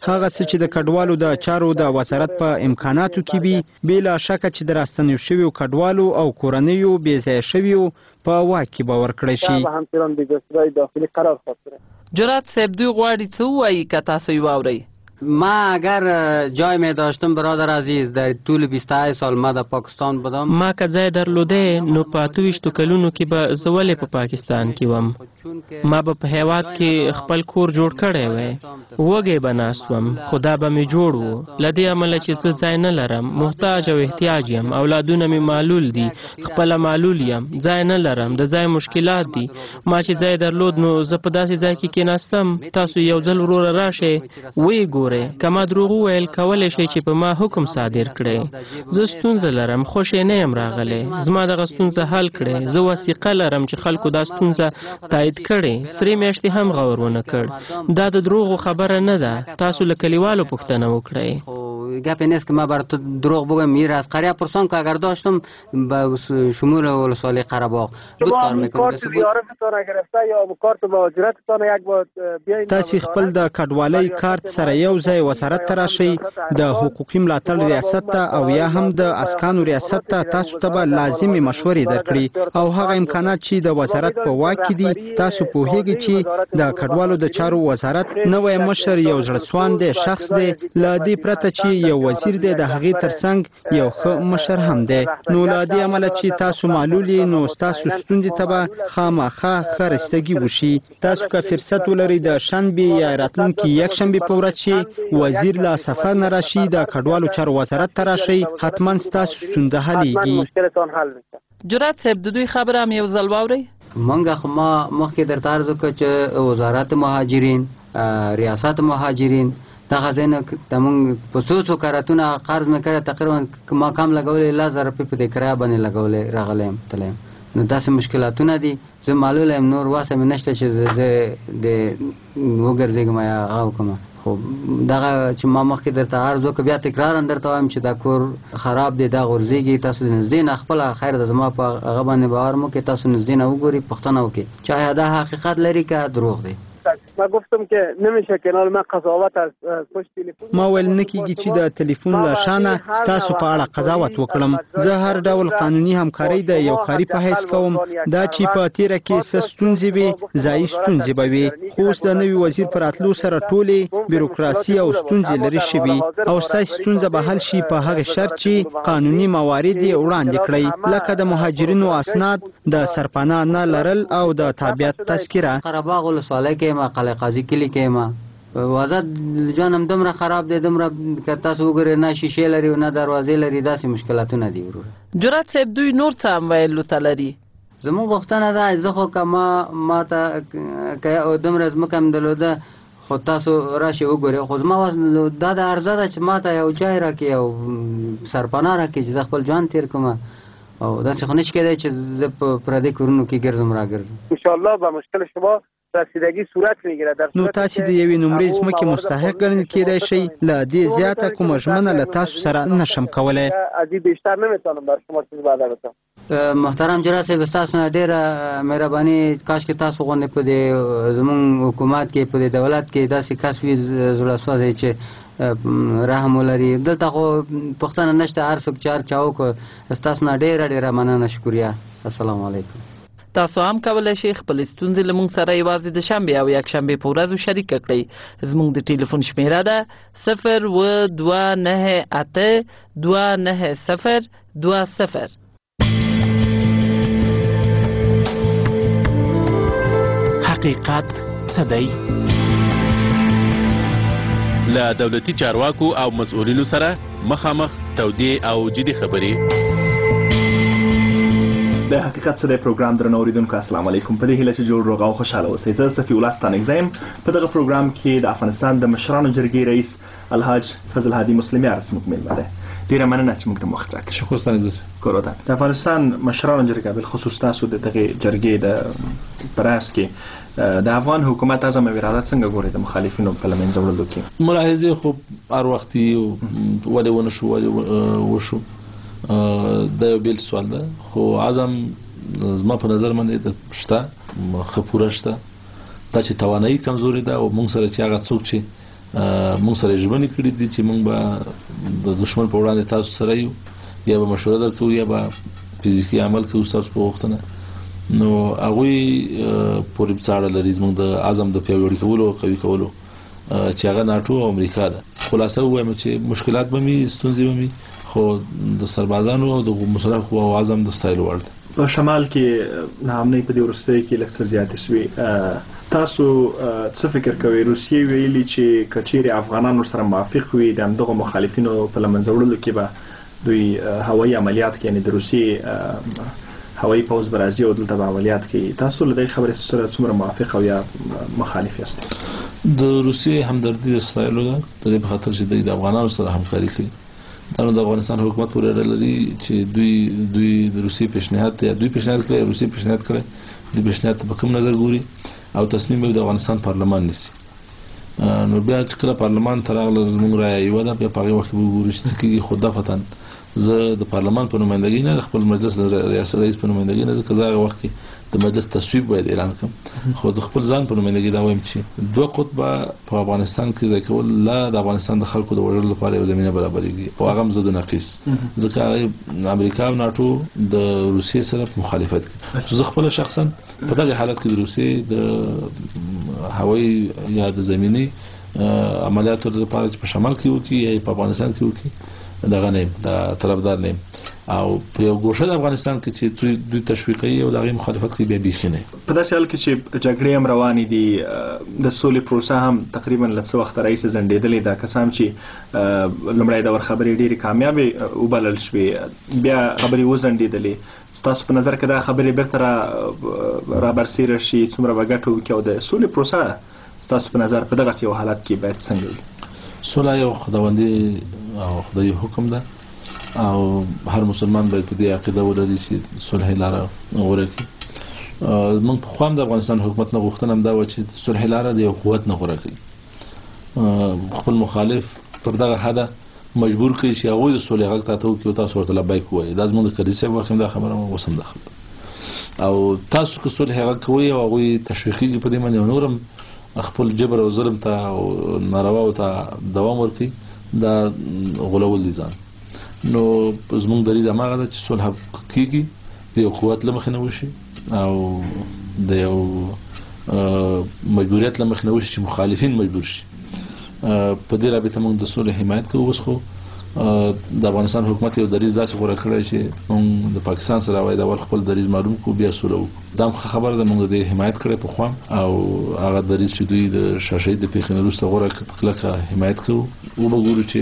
Z: هغه څه چې د کډوالو د چارو د وزارت په امکاناتو کې وي بلا شک چې د راستنیو شویو کډوالو او کورنیو بې ځایه شویو په واک کې به ورکړی شي.
W: جرأت صاحب دوی غواړي څه ووایي که تاسو یې واورئ؟
X: ما اگر جای می داشتم برادر عزیز در طول بیست و هشت سال ما در پاکستان بودم.
E: ما که ځای درلوده نو په اته ویشتو کلونو کې به زه ولې په پاکستان کې وم. ما به په هیواد کې خپل کور جوړ کړی وی، وږی به ناست وم، خو دا به مې جوړ و. له دې امله چې زه ځای نه لرم، محتاج او احتیاج یم، اولادونه مې معلول دي، خپله معلول یم، ځای نه لرم، د ځای مشکلات دي. ما چې ځای درلود نو زه په داسې ځای کې کېناستم. تاسو یو ځل وروره راشئ ویې ګورئ. کما دروغ وویل کولی شئ چې په ما حکم صادر کړئ. زه ستونزه لرم، خوشی نه یم راغلی. زما دغه ستونزه حل کړئ. زه وثیقه لرم چې خلکو دا ستونزه تایید کړې. سرې میاشتې هم غور ونه کړ. دا د دروغو خبره نه ده. تاسو له کلیوالو پوښتنه وکړئ.
X: گپ این است که ما بر تو دروغ بگم. میره از قریه پرسان که اگر داشتم به شمول ولسوالی قره‌باغ بود کار میکنم.
Z: تاسو خپل د کډوالۍ کارت سره یو ځای وزارت ته راشئ، د حقوقي ملاتړ ریاست ته او یا هم د اسکانو ریاست ته. تاسو ته به لازمي مشورې درکړي او هغه امکانات چې د وزارت په واک کې دي. تاسو پوهیږئ چې د کډوالو د چارو وزارت نوی مشر یو زړهسوان دی شخص دی. له دې پرته چې یو وزیر دی، د هغې ترڅنګ یو ښه مشر هم دی. نو له دې امله چې تاسو معلول یې نو ستاسو ستونزې ته به خامخا ښه رسیدګي وشي. تاسو که فرصت ولرئ د شنبې یا راتلونکي یکشنبې په ورځ چې وزیر لا سفر نه راشي د کډوالو چارو وزارت ته راشئ، حتما ستاسو ستونزه حلیږي.
W: جرأت صاحب د دوی خبره هم یو ځل واورئ.
X: منګه خو ما مخکې درته عرض وکړه چې وزارت مهاجرین، ریاست مهاجرین دغه ځای نه زموږ په څو څو کارتونه قرض مې کړی، تقریبا ما کم لګولی لس زره روپۍ په دې کرایه باندې لګولی راغلی یم تللی یم. نو داسې مشکلاتونه دي. زه معلوله یم نور واسه مې نشته چې زه د وګرځېږم یا هغه وکړم. خو دغه چې ما مخکې درته عرض وکړه بیا تکرارا درته وایم چې دا کور خراب دی، دا غورځېږي. تاسو د نږدې نه خپله خیر ده زما په هغه باندې باور مو کې، تاسو نږدې نه وګورئ، پوښتنه وکړئ چې آیا دا حقیقت لري که دروغ دی.
Y: ما گفتم که نمیشه کنار ما قضاوت از پشت تلفن.
Z: ما ویل نه کیږي چې د ټلیفون له شانه ستاسو په اړه قضاوت وکړم. زه هر ډول قانوني همکاري د یو کاري په حیث کوم. دا چې په تیره کې څه ستونزې وي، ځایي ستونزې به وي، خو اوس د نوي وزیر په راتلو سره ټولې بیروکراسي او ستونزې لرې شوي او ستاسو ستونزه به حل شي په هغه شرط چې قانوني موارد یې وړاندې کړئ، لکه د مهاجرینو اسناد، د سرپناه نه لرل او د تابعیت تذکره.
X: قره‌باغ ولسوالۍ کې ما قلعه قاضي کلي کې ما وضعیت ژوند دومره خراب دی، دومره که تاسو وګورئ نه شیشې لري نه دروازې لري، داسې مشکلاتونه دي. وروره
W: جرأت صاحب دوی نور څه هم ویلو ته لري؟
X: زموږ غوښتنه ده زه خو که ما ما ته که دومره ځمکه مې درلوده خو تاسو راشئ وګورئ، خو زما دا د عرضه ده چې ما ته یو جای راکړي، یو سرپناه راکړي چې زه خپل ژوند تېر کړم. او داسې خو نشي کېدی چې زه په پردي کورونو کې ګرځم راګرځم.
Y: انشاءالله به مشکل شما رسیدگی صورت میگیره. در
Z: نو تاسو د یوې نمرې ځمکې مستحق ګڼل کېدای شئ. له دې زیاته کومه ژمنه له تاسو سره نشم کولی.
Y: از این بیشتر نمیتونم بر شما چیز وعده بکنم.
X: محترم جرأت صاحب تاسو نه ډېره مهرباني، کاش کې تاسو غوندې په دې زموږ حکومت کې په دې دولت کې داسې کس وي زړه سوځي چې رحم ولري. دلته خو پښتنه نشته، هر څوک چې هر چا وکړو. تاسو نه ډېره ډېره مننه، شکریه. السلام علیکم.
W: تاسو هم کولی شئ خپل ستونزې له موږ سره یوازې د شنبې او یکشنبې په ورځو شریکه کړئ. زموږ د ټلیفون شمیره ده صفر اووه دوه نهه اته دوه نهه صفر دوه صفر.
F: حقیقت څه دی؟ له دولتي چارواکو او مسؤلینو سره مخامخ تودې او جدي خبرې.
A: د حقیقت څه دی پروګرام درنو اوریدونکو، السلام علیکم. په دې هیله چې جوړ روغ او خوشاله اوسئ. زه صفي الله ستانکزی یم. په دغه پروګرام کې د افغانستان د مشرانو جرګې رئیس الحاج فضل هادي مسلمیار زموږ میلمه دی. ډېره مننه چې موږ ته وخت راکړی.
P: شکر ستانکزی.
A: کورودان د افغانستان مشرانو جرګه بالخصوص تاسو د دغه جرګې د پراس کې د افغان حکومت اعظم ارادت څنګه ګوري د مخالفینو په لمنځه وړلو کې؟
P: ملاحظې خو هر وختي ولې ونه شو ولې وشو دا یو بیل سوال ده، خو اعظم زما په نظر باندې شته ښه پوره شته. دا چې توانایي کمزوري ده او موږ سره چې هغه څوک چې موږ سره ژمنې کړې دي چې موږ به د دشمن په وړاندې تاسو سره یو، یا به مشوره درکوو یا به فزیکي عمل کوو تاسو په غوښتنه. نو هغوی پورې څاړه لري زموږ د عزم د پیاوړي کولو او قوي کولو چې هغه ناټو او امریکا ده. خلاصه ووایم چې مشکلات به وي، ستونزې به وي، خو د سربازانو او د مسلح قواو عزم د ستایلو وړ دی.
J: په شمال کې ناامنۍ په دې وروستیو کې لږ څه زیاتې شوې. تاسو څه فکر کوئ؟ روسیې ویلي چې که چیرې افغانان ورسره موافق وي د همدغو مخالفینو په له منځه وړلو کې به دوی هوایي عملیات کوي، یعنې د روسیې هوایي پوځ به راځي او دلته به عملیات کوي. تاسو له دې خبرې سره څومره موافق او یا مخالف یاست؟
P: د روسیې همدردي د ستایلو ده، د دې په خاطر چې دوی د افغانانو سره همکاري کوي. دا نو د افغانستان حکومت پورې اړه لري چې دوی دوی د روسیې پیشنهاد ته دوی پیشنهاد کړی، روسیې پیشنهاد کړی، د پیشنهاد په کوم نظر ګوري او تصمیم به د افغانستان پارلمان نیسي. نو بیا چې کله پارلمان ته راغله زموږ رایه یوه ده، بیا په هغې وخت کې به وګورو چې څه کېږي. خو دفتاً زه د پارلمان په نمایندګۍ نه، د خپل مجلس د ریاست رئیس په نمایندګۍ نه، ځکه زه هغه وخت کې د مجلس تصویب باید اعلان کړم، خو د خپل ځان په نمایندګۍ دا وایم چې دوه قطبه په افغانستان کې ځای کول لا د افغانستان د خلکو د وژلو لپاره یو زمینه برابرېږي او هغه هم ضد نقیص، ځکه امریکا او ناټو د روسیې سره مخالفت کوي. زه خپله شخصا په دغه حالت کې د روسیې د هوایي یا د زمیني عملیاتو لپاره چې په شمال کې وکړي یا په افغانستان کې وکړي دغه نه د طرفدار نه، او په یو ګوشه د افغانستان کې چې دوی تشویقي او دغه مخالفت کوي بیا بیخي نه.
J: په داسې حال کې چې جګړې هم روانې دي، د سولې پروسه هم تقریبا له څه وخته راهیسې ځنډېدلې ده، که څه هم چې لومړی دور خبرې ډېرې کامیابې وبلل شوې، بیا خبرې وځنډېدلې. ستاسو په نظر کې دا خبرې بیرته را رابرسېره شي څومره به ګټه وکړي او د سولې پروسه ستاسو په نظر په دغسې یو حالت کې باید څنګه وي؟
P: سوله یو خداوندي او خدایي حکم ده او هر مسلمان باید په دې عقیده ولري چې صلح لاره غوره کړي. موږ په خوا هم د افغانستان حکومت نه غوښتنه هم دا وه چې صلح لاره د یو قوت نه غوره کړي، خپل مخالف پر دغه حده مجبور کړي چې هغوی د صلح غږ ته وکړي او تاسو ورته لبیک ووایئ. دا زموږ د کدي صاحب وخت هم دا خبره وه، اوس هم دا خبره. او تاسو که صلح غږ کوئ او هغوی تشویقېږي په دې باندې او نور هم خپل جبر او ظلم ته او نارواو ته دوام ورکړي، دا غولول دي ځان. نو زموږ دریځ هماغه ده چې صلح کېږي د یو قوت له مخې نه وشي او د یو مجبوریت له مخې نه وشي چې مخالفین مجبور شي. په دې رابطه موږ د صلح حمایت کوو. اوس خو د افغانستان حکومت یو دریځ داسې غوره کړی چې موږ د پاکستان سره اول اول خپل دریځ معلوم کړو بیا صلح وکړو. دا هم ښه خبره ده، موږ د حمایت کړی په خوا او هغه دریځ چې دوی د شاه شهید د پیښې نه وروسته غوره کلکه حمایت کوو. وبګورو چې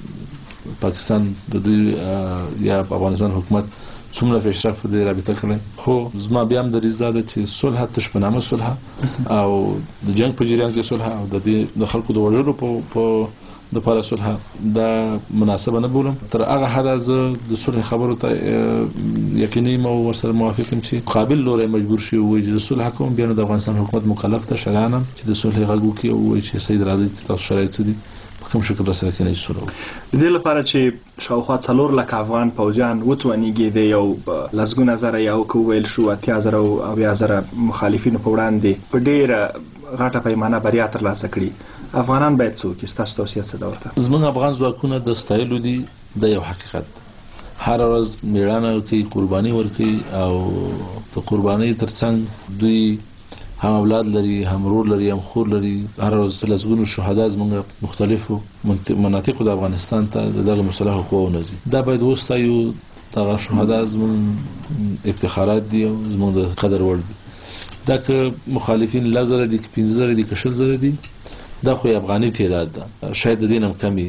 P: پاکستان د دوی یا افغانستان حکومت څومره پیشرفت په دې رابطه کړی. خو زما بیا هم دریځ دا ده چې صلح تش په نامه صلح او د جنګ په جریان کې صلح او د دې د خلکو د وژلو په د پاره صلح دا مناسبه نه بولم. تر هغه حده زه د صلح خبرو ته یقیني یم او ورسره موافق یم چې قابل لوری مجبور شي ووایي چې د صلح کوم، بیا نو د افغانستان حکومت مکلف ده شرعاً چې د صلح غږ وکړي او ووایي چې سید راځئ تاسو شرایط څه دي په کوم شکل راسره کېنئ چې صلح وکړو.
J: د دې لپاره چې شاوخوا څلور لکه افغان پوځیان وتوانېږي د یو لسګونه زره یا که وویل شو اتیا زره او اویا زره مخالفینو په وړاندې په ډېره غټه پیمانه بریا ترلاسه کړي، افغانان باید څه وکړي؟ ستاسو توصیه څه ده ورته؟
P: زموږ افغان ځواکونه د ستایلو دي، د یو حقیقت هر ورځ میړانه کوي، قرباني ورکوي او د قربانۍ ترڅنګ دوی هم اولاد لري، هم ورور لري، هم خور لري. هر ورځ لسګونو شهدا زموږ مختلفو مناطقو د افغانستان ته د دغه مسلحو قواو نه ځي. دا باید وستایو، دغه شهدا زموږ افتخارات دي او زموږ د قدر وړ دي. دا که مخالفین لس زره دي که پنځه زره دي که شل زره دي دا خو افغاني تعداد ده، شاید د دې نه هم کمي.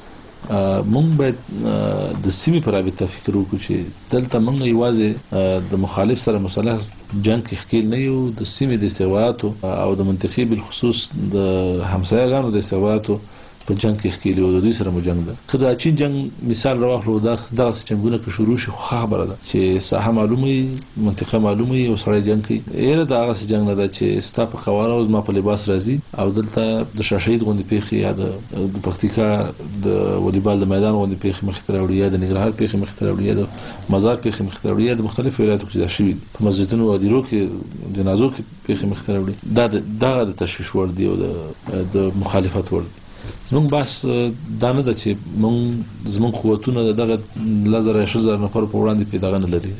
P: مونږ باید د سیمې په رابطه فکر وکړو چې دلته مونږ یوازې د مخالف سره مسلح جنګ کې ښکیل نه یو، د سیمې د استخباراتو او د منطقې بالخصوص د همسایه‌ګانو د استخباراتو په جنګ کې ښکیل یو، د دوی سره مو جنګ ده. که د چین جنګ مثال راواخلو، دغسې جنګونه که شروع شي خو ښه خبره ده چې ساحه معلومه وي، منطقه معلومه وي او سړی جنګ کوي. ایره د هغسې جنګ نه ده چې ستا په قواره او زما په لباس راځي او دلته د شاه شهید غوندې پیښې یا د پکتیکا د والیبال د میدان غوندې پیښې مخې ته راوړي یا د ننګرهار پیښې مخې ته راوړي یا د مزار پیښې مخې ته راوړي یا د مختلفو ولایتو کې دا شوي په مسجدونو او هدیرو کې جنازو کې پیښې مخې ته راوړي. دا دغه د تشویش وړ دي او د مخالفت وړ دي. زمونږ بحث دا نه ده چې مونږ زمونږ قوتونه دغه لزر شزر نفر په وړاندې پیدا نه لري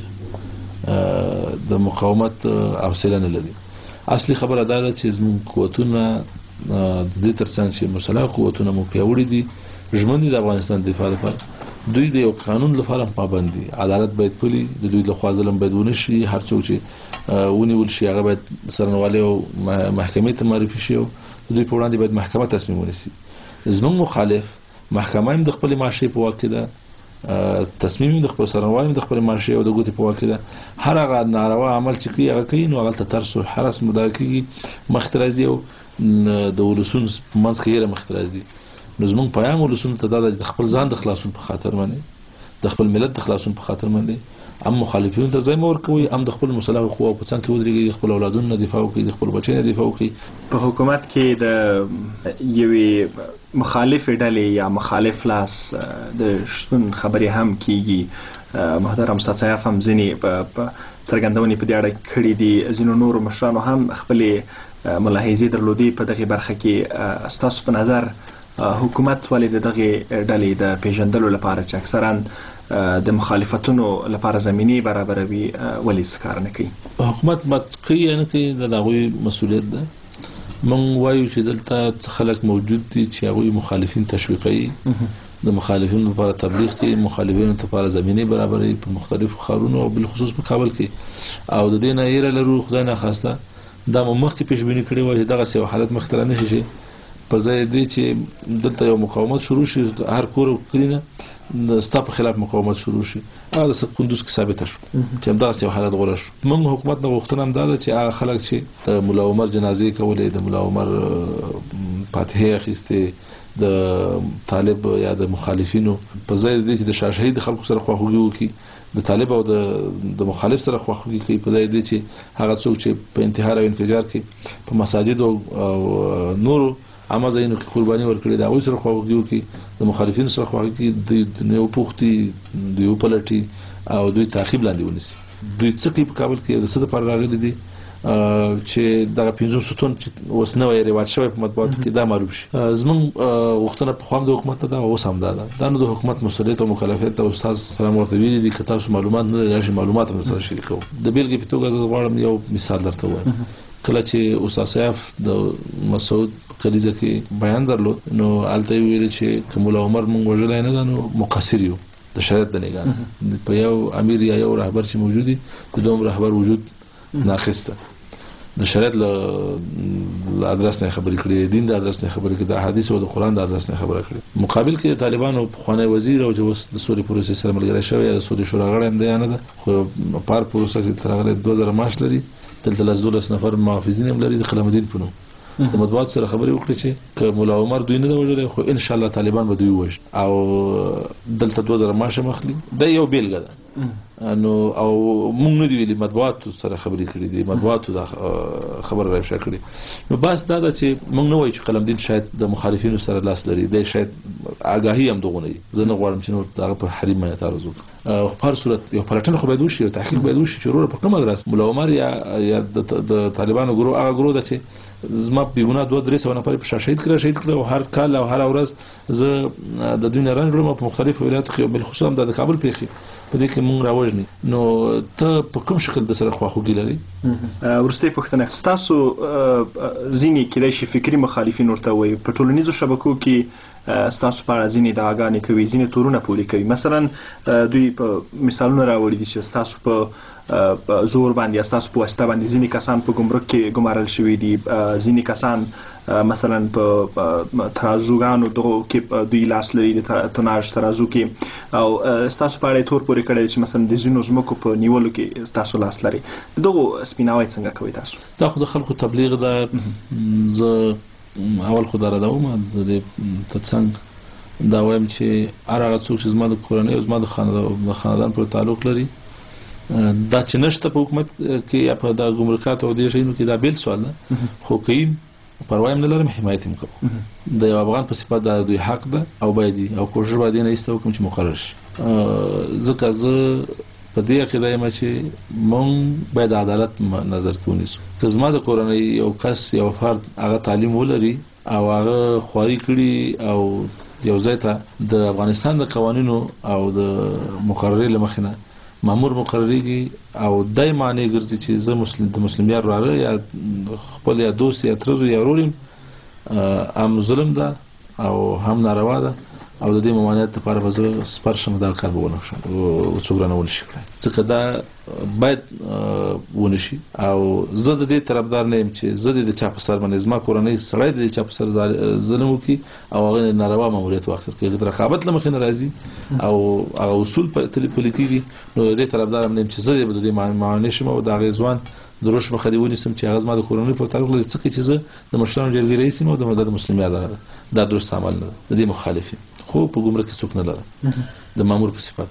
P: د مقاومت حوصله نه لري. اصلي خبره دا ده چې زمونږ قوتونه د دې ترڅنګ چې مسلح قوتونه مو پیاوړي دي ژمن دي د افغانستان دفاع لپاره، دوی د یو قانون لپاره پابند دي. عدالت باید پلي، د دوی له خوا ظلم باید ونه شي، هر څوک چې ونیول شي هغه باید سرنوالي او محکمې ته معرفي شي او د دوی په وړاندې باید محکمه تصمیم ونیسي. زمونږ مخالف محکمه هم د خپل معاشي په واک کې ده، تصمیم د خپل سرنوالي د خپل معاشي او د ګوتې په واک کې ده. هر هغه ناروا عمل چې کوي هغه کوي، نو هغه ته ترس او حرس مدعا کېږي، مخته راځي او د ولسونو په منځ کې یې مخته راځي. نو زمونږ پیام ولسونو ته دا د خپل ځان د خلاصون په خاطر باندې، د خپل ملت د خلاصون په خاطر باندې هم مخالفینو ته ځای مه ورکوئ، هم د خپل مسلح قواو په څنګ کې ودرېږئ، د خپل اولادونو نه دفاع وکړئ، د خپل بچیو نه دفاع وکړئ.
J: په حکومت کې د یوې مخالفې ډلې یا مخالف لاس د شتون خبرې هم کیږي. محترم استاد سیاف هم ځینې څرګندونې په دې اړه کړې دي، ځینو نورو مشرانو هم خپلې ملاحظې درلودې په دغه برخه کې. ستاسو په نظر حکومت ولې د دغه ډلې د پیژندلو لپاره چې اکثرا د مخالفتونو لپاره زمینه برابروي ولې څه کار نه کوي؟
P: حکومت مت کوي نه کوي د هغوی مسؤلیت ده. مونږ وایو چې دلته څه خلک موجود دي چې هغوی مخالفین تشویقوي، د مخالفینو لپاره تبلیغ کوي، مخالفینو لپاره زمینه برابروي په مختلفو ښارونو او بالخصوص په کابل کې. او د دې نه یره لرو خدای نه خواسته دا مو مخکې پیشبیني کړې وای چې دغه یو حالت مخ ته نه شي په ځای دی چې دلته یو مقاومت شروع شي، هر کور کړینه د ستا په خلاف مقاومت شروع شي. هغه د کندوز کې ثابت شو چې همدغه یو حالت غوړه شو. موږ حکومت نه غوښتنه هم دا ده چې هغه خلک چې د ملا عمر جنازې کولې، د ملا عمر فاتحې اخیستې، د طالب یا د مخالفینو په ځای دی چې د شاه شهید خلکو سره خواخوږي وکړي، د طالب او د مخالف سره خواخوږي کوي، په ځای دی چې هغه څوک چې په انتحار او انفجار کې په مساجد او نورو عامه ځایونو کې قرباني ورکړي، د هغوی سره خواخوږي وکړي، د مخالفینو سره خواخوږي کوي، د نه وپوښتي، دوی وپلټي او دوی تعقیب لاندې ونیسي. دوی څه کوي په کابل کې، د څه دپاره راغلي دي چې دغه پنځم ستون چې اوس نوی رواج شوی په مطبوعاتو کې دا معروف شي. زمونږ غوښتنه پخوا هم د حکومت ته ده او اوس هم دا ده. دا نو د حکومت مسؤلیت او مکلفیت ته استاد سلام ورته ویلي دي که تاسو معلومات نه لرئ راشئ معلومات هم سره شریکوو. د بېلګې په توګه زه غواړم یو مثال درته ووایم. کله چې استاد سیاف د مسعود کلیزه کې بیان درلود نو هلته یې ویل چې که ملا عمر مونږ وژلی نه ده نو مقصر یو د شریعت د نګاه نه. په یو امیر یا یو رهبر چې موجود وي د دوم رهبر وجود ناقص ده. د شریعت له ادرس نه خبرې کړې، دین د ادرس نه خبرې کړې، د احادیث او د قرآن د ادرس نه خبره کړې. مقابل کې د طالبانو پخوانی وزیر او چې اوس د سولې پروسې سره ملګری شوی یا د سولې شورا غړی هم دی یا نه ده، خو پار پروسه کې تر هغه دوه زره معاش لري، دلته لس دولس نفر محافظین هم لري د قلم الدین په نوم. د مطبوعات سره خبرې وکړي چې که مولا عمر دوی نه ده وژلی خو ان شاء الله طالبان به دوی ووژني او دلته دوه زره معاش هم اخلي. دا یو بیلګه ده. نو او موږ نه دی ویلي، مطبوعاتو سره خبرې کړي دي، مطبوعاتو دا خبره راافشا کړي. نو بس دا ده چې موږ نه وایو چې قلم الدین شاید د مخالفینو سره لاس لري، دی شاید آګاهي هم دغونه وي. زه نه غواړم چې نور دغه په حریم باندې تعرض وکړم. په هر صورت یو پلټنه خو باید وشي، یو تحقیق باید وشي چې وروره په کومه ادرس مولا عمر یا یا د طالبانو ګروه هغه ګروه ده چې زما بیګناه دوه درې سوه نفر په شاه شهید کړه شهید کړه او هر کال او هر ورځ زه د دوی نه رنګ کړم په مختلفو ولایتو کې، بالخصوص هم د کابل پیښې په دې کې مونږ راوژني. نو ته په کوم شکل د سره خواخوږي لري؟
J: وروستۍ پوښتنه، ستاسو ځینې کیدای شي فکري مخالفین ورته وایي په ټولنیزو شبکو کې ستاسو په اړه ځینې دعاګانې کوي، ځینې تورونه پورې کوي. مثلا دوی په مثالونه راوړي دي چې ستاسو په زور باندې ستاسو په واسطه باندې ځینې کسان په ګمرک کې ګمارل شوي دي، ځینې کسان مثلا په ترازوګانو دغو کې دوی لاس لري، د توناژ ترازو کې، او ستاسو په اړه یې تور پورې کړی چې مثلا د ځینو ځمکو په نیولو کې ستاسو لاس لري. دغو سپیناوی څنګه کوئ تاسو؟
P: دا خو د خلکو تبلیغ ده. زه اول خو دا ردوم د دې ترڅنګ دا وایم چې هر هغه څوک چې زما د کورنۍ او زما د خاندان پورې تعلق لري دا چې نشته په حکومت کې یا په د ګمرکاتو او دې شیانو کې دا بیل سوال ده، خو کوي پروا هم نه لرم، حمایت هم کوم. د یو افغان په صفت دا دوی حق ده او باید او کوشش باید نه ایسته وکړم چې مقرر شي. ځکه زه په دې عقیده یم چې مونږ باید عدالت نظر کې ونیسو. که زما د کورنۍ یو کس یو فرد هغه تعلیم ولري او هغه خواري کړي او یو ځای ته د افغانستان د قوانینو او د مقررې لمخینه مامور مقرریږي او دای معنی ګرځي چې زه مسلم د مسلم یار راره یا خپل یا دوست یا ترزو یا ورورم ام ظلم ده او هم ناروا ده او د دې ممانعت لپاره به زه سپارښم دا کار به ونه کړم او څوک رانه ونشي کړی ځکه دا باید ونشي او زه د دې طرفدار نه یم چې زه د چا په سر باندې زما کورنۍ سړی د چا په سر ظلم وکړي او هغه ناروا ماموریت واخیستل کېږي د رقابت له مخې نه راځي او هغه اصول پلي کېږي نو د دې طرفدار نه یم چې زه د دې معنی شم او د هغې ځوان د روش مخه دی ونیسم چې هغه زما د کورنۍ په تعلق لري څه چې زه د مشرانو جرګې رئیس یم او د مدد مسلم یاد ده دا درست عمل نه د دې مخالف یم خو په ګمرک کې څوک نه لرم د مامور په صفت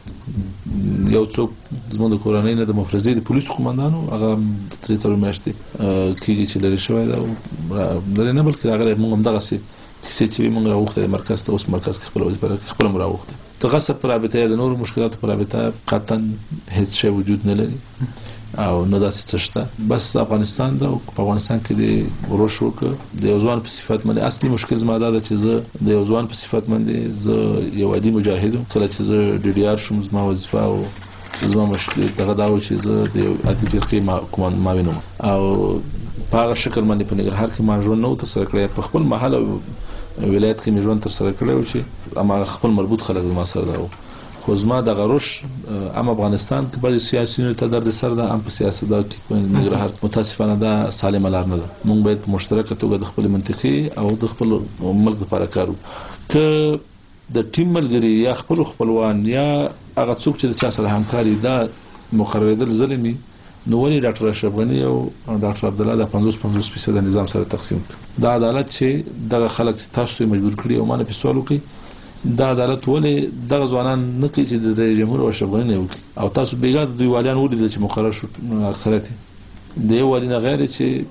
P: یو څوک زموږ د کورنۍ نه د مفرزې د پولیس قومندانو هغه ترې څلور میاشتې کېږي چې لرې شوی ده لرې نه بلکې راغلی موږ همدغسې کیسې چې وي موږ راوښتی مرکز ته اوس مرکز کې خپله وظیفه خپله مو راوښتی د غصب په رابطه یا د نورو مشکلاتو په رابطه قطعا هېڅ شی وجود نه لري او نه داسې څه شته بس افغانستان ده او په افغانستان کې د روش وکړه د یو ځوان په صفت باندې اصلي مشکل زما دا ده چې زه د یو ځوان په صفت باندې زه یو عادي مجاهد یم کله چې زه ډي ډي آر شوم زما وظیفه او زما مشکل دغه دا و چې زه د یو عادي جرګې معاون وم او په هغه شکل باندې په ننګرهار کې ما ژوند نه و ترسره کړی په خپل محل او ولایت کې مې ژوند ترسره کړی و چې هماغه خپل مربوط خلک زما سره ده خو زما د غروش ام افغانستان کې بعضې سیاسیونو ته درد سر ده ام په سیاست دا کې ننګرهار متاسفانه دا سالمه لار نه ده موږ باید په مشترکه توګه د خپل منطقې او د خپل ملک لپاره کار وکړو که د ټیم ملګري یا خپل خپلوان یا هغه څوک چې د چا سره همکاري دا مقررېدل ظلمي نو ولې ډاکټر اشرف غني او ډاکټر عبدالله د پنځوس پنځوس فیصده نظام سره تقسیم کړ دا عدالت چې دغه خلک چې تاسو مجبور کړي او ما نه په سوال وکړي دا عدالت ولې دغه ځوانان نه کوي چې د رئیس جمهور او اشرف غني نه وکړي او تاسو بیګا د دوی والیان ولیدل چې مقرر شو اکثریت د یو والی نه غیر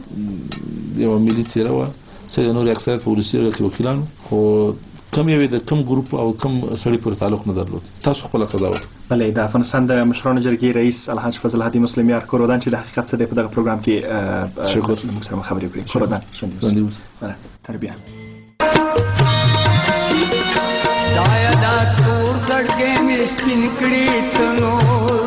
P: چې یو ملي څیره وه څه د نور اکثریت په ولسي جرګه کې وکیلان خو کم یو د کم ګروپ او کم سړي پورې تعلق نه درلود تاسو خپله قضاوت
J: بله د افغانستان د مشرانو جرګې رئیس الحاج فضل هادي مسلم یار کورودان چې د حقیقت څه دی په دغه پروګرام کې
P: شکر
J: موږ سره خبرې وکړې کورودان
P: ژوندي اوسئ
J: تربیه
K: دایا دا تور زړګې مې سپین کړي تنور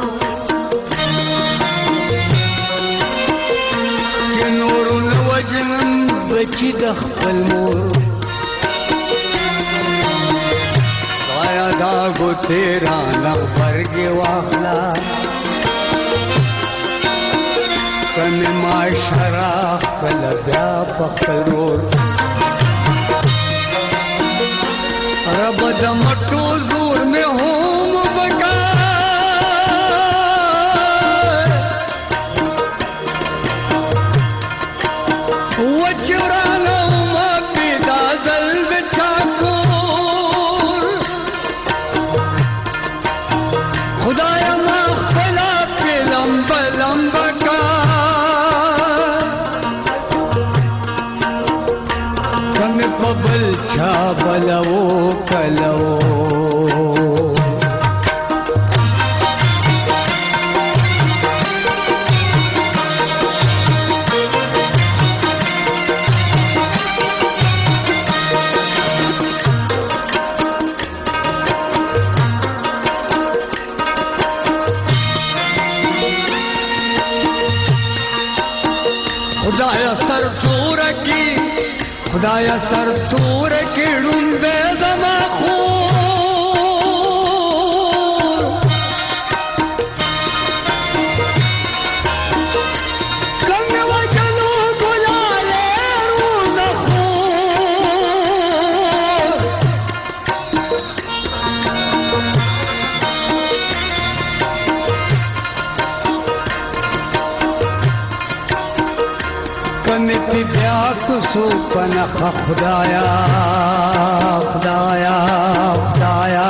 K: چې نور نه وجنم بچي د خپل مور دایا دا ګوتې رانه غبرګې واخله که مې معاشره خپله بیا په خپل رور رب د مټو زور مې هم بګا وچرانو ما پیدا دل د چاکور خدایا ما خپلا په لمبا لمبا کا کم په بل چا بلو کلو خدایا سر تور کی خدایا سر تور کی ډومبه زما خور څنګه وجلو ګلاله روز خور کمه پی بیا کوسو پنخ خدایا خدایا خدایا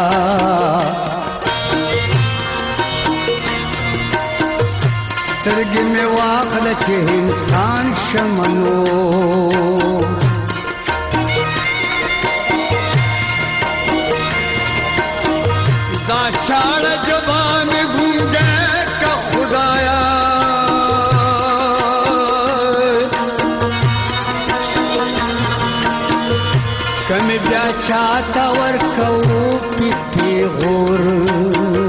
K: ترګې مې واخله چې انسان شمنو دا چاړه جوان ګونګه کا خدایا کمی بیا چاته ورکو پی پی غور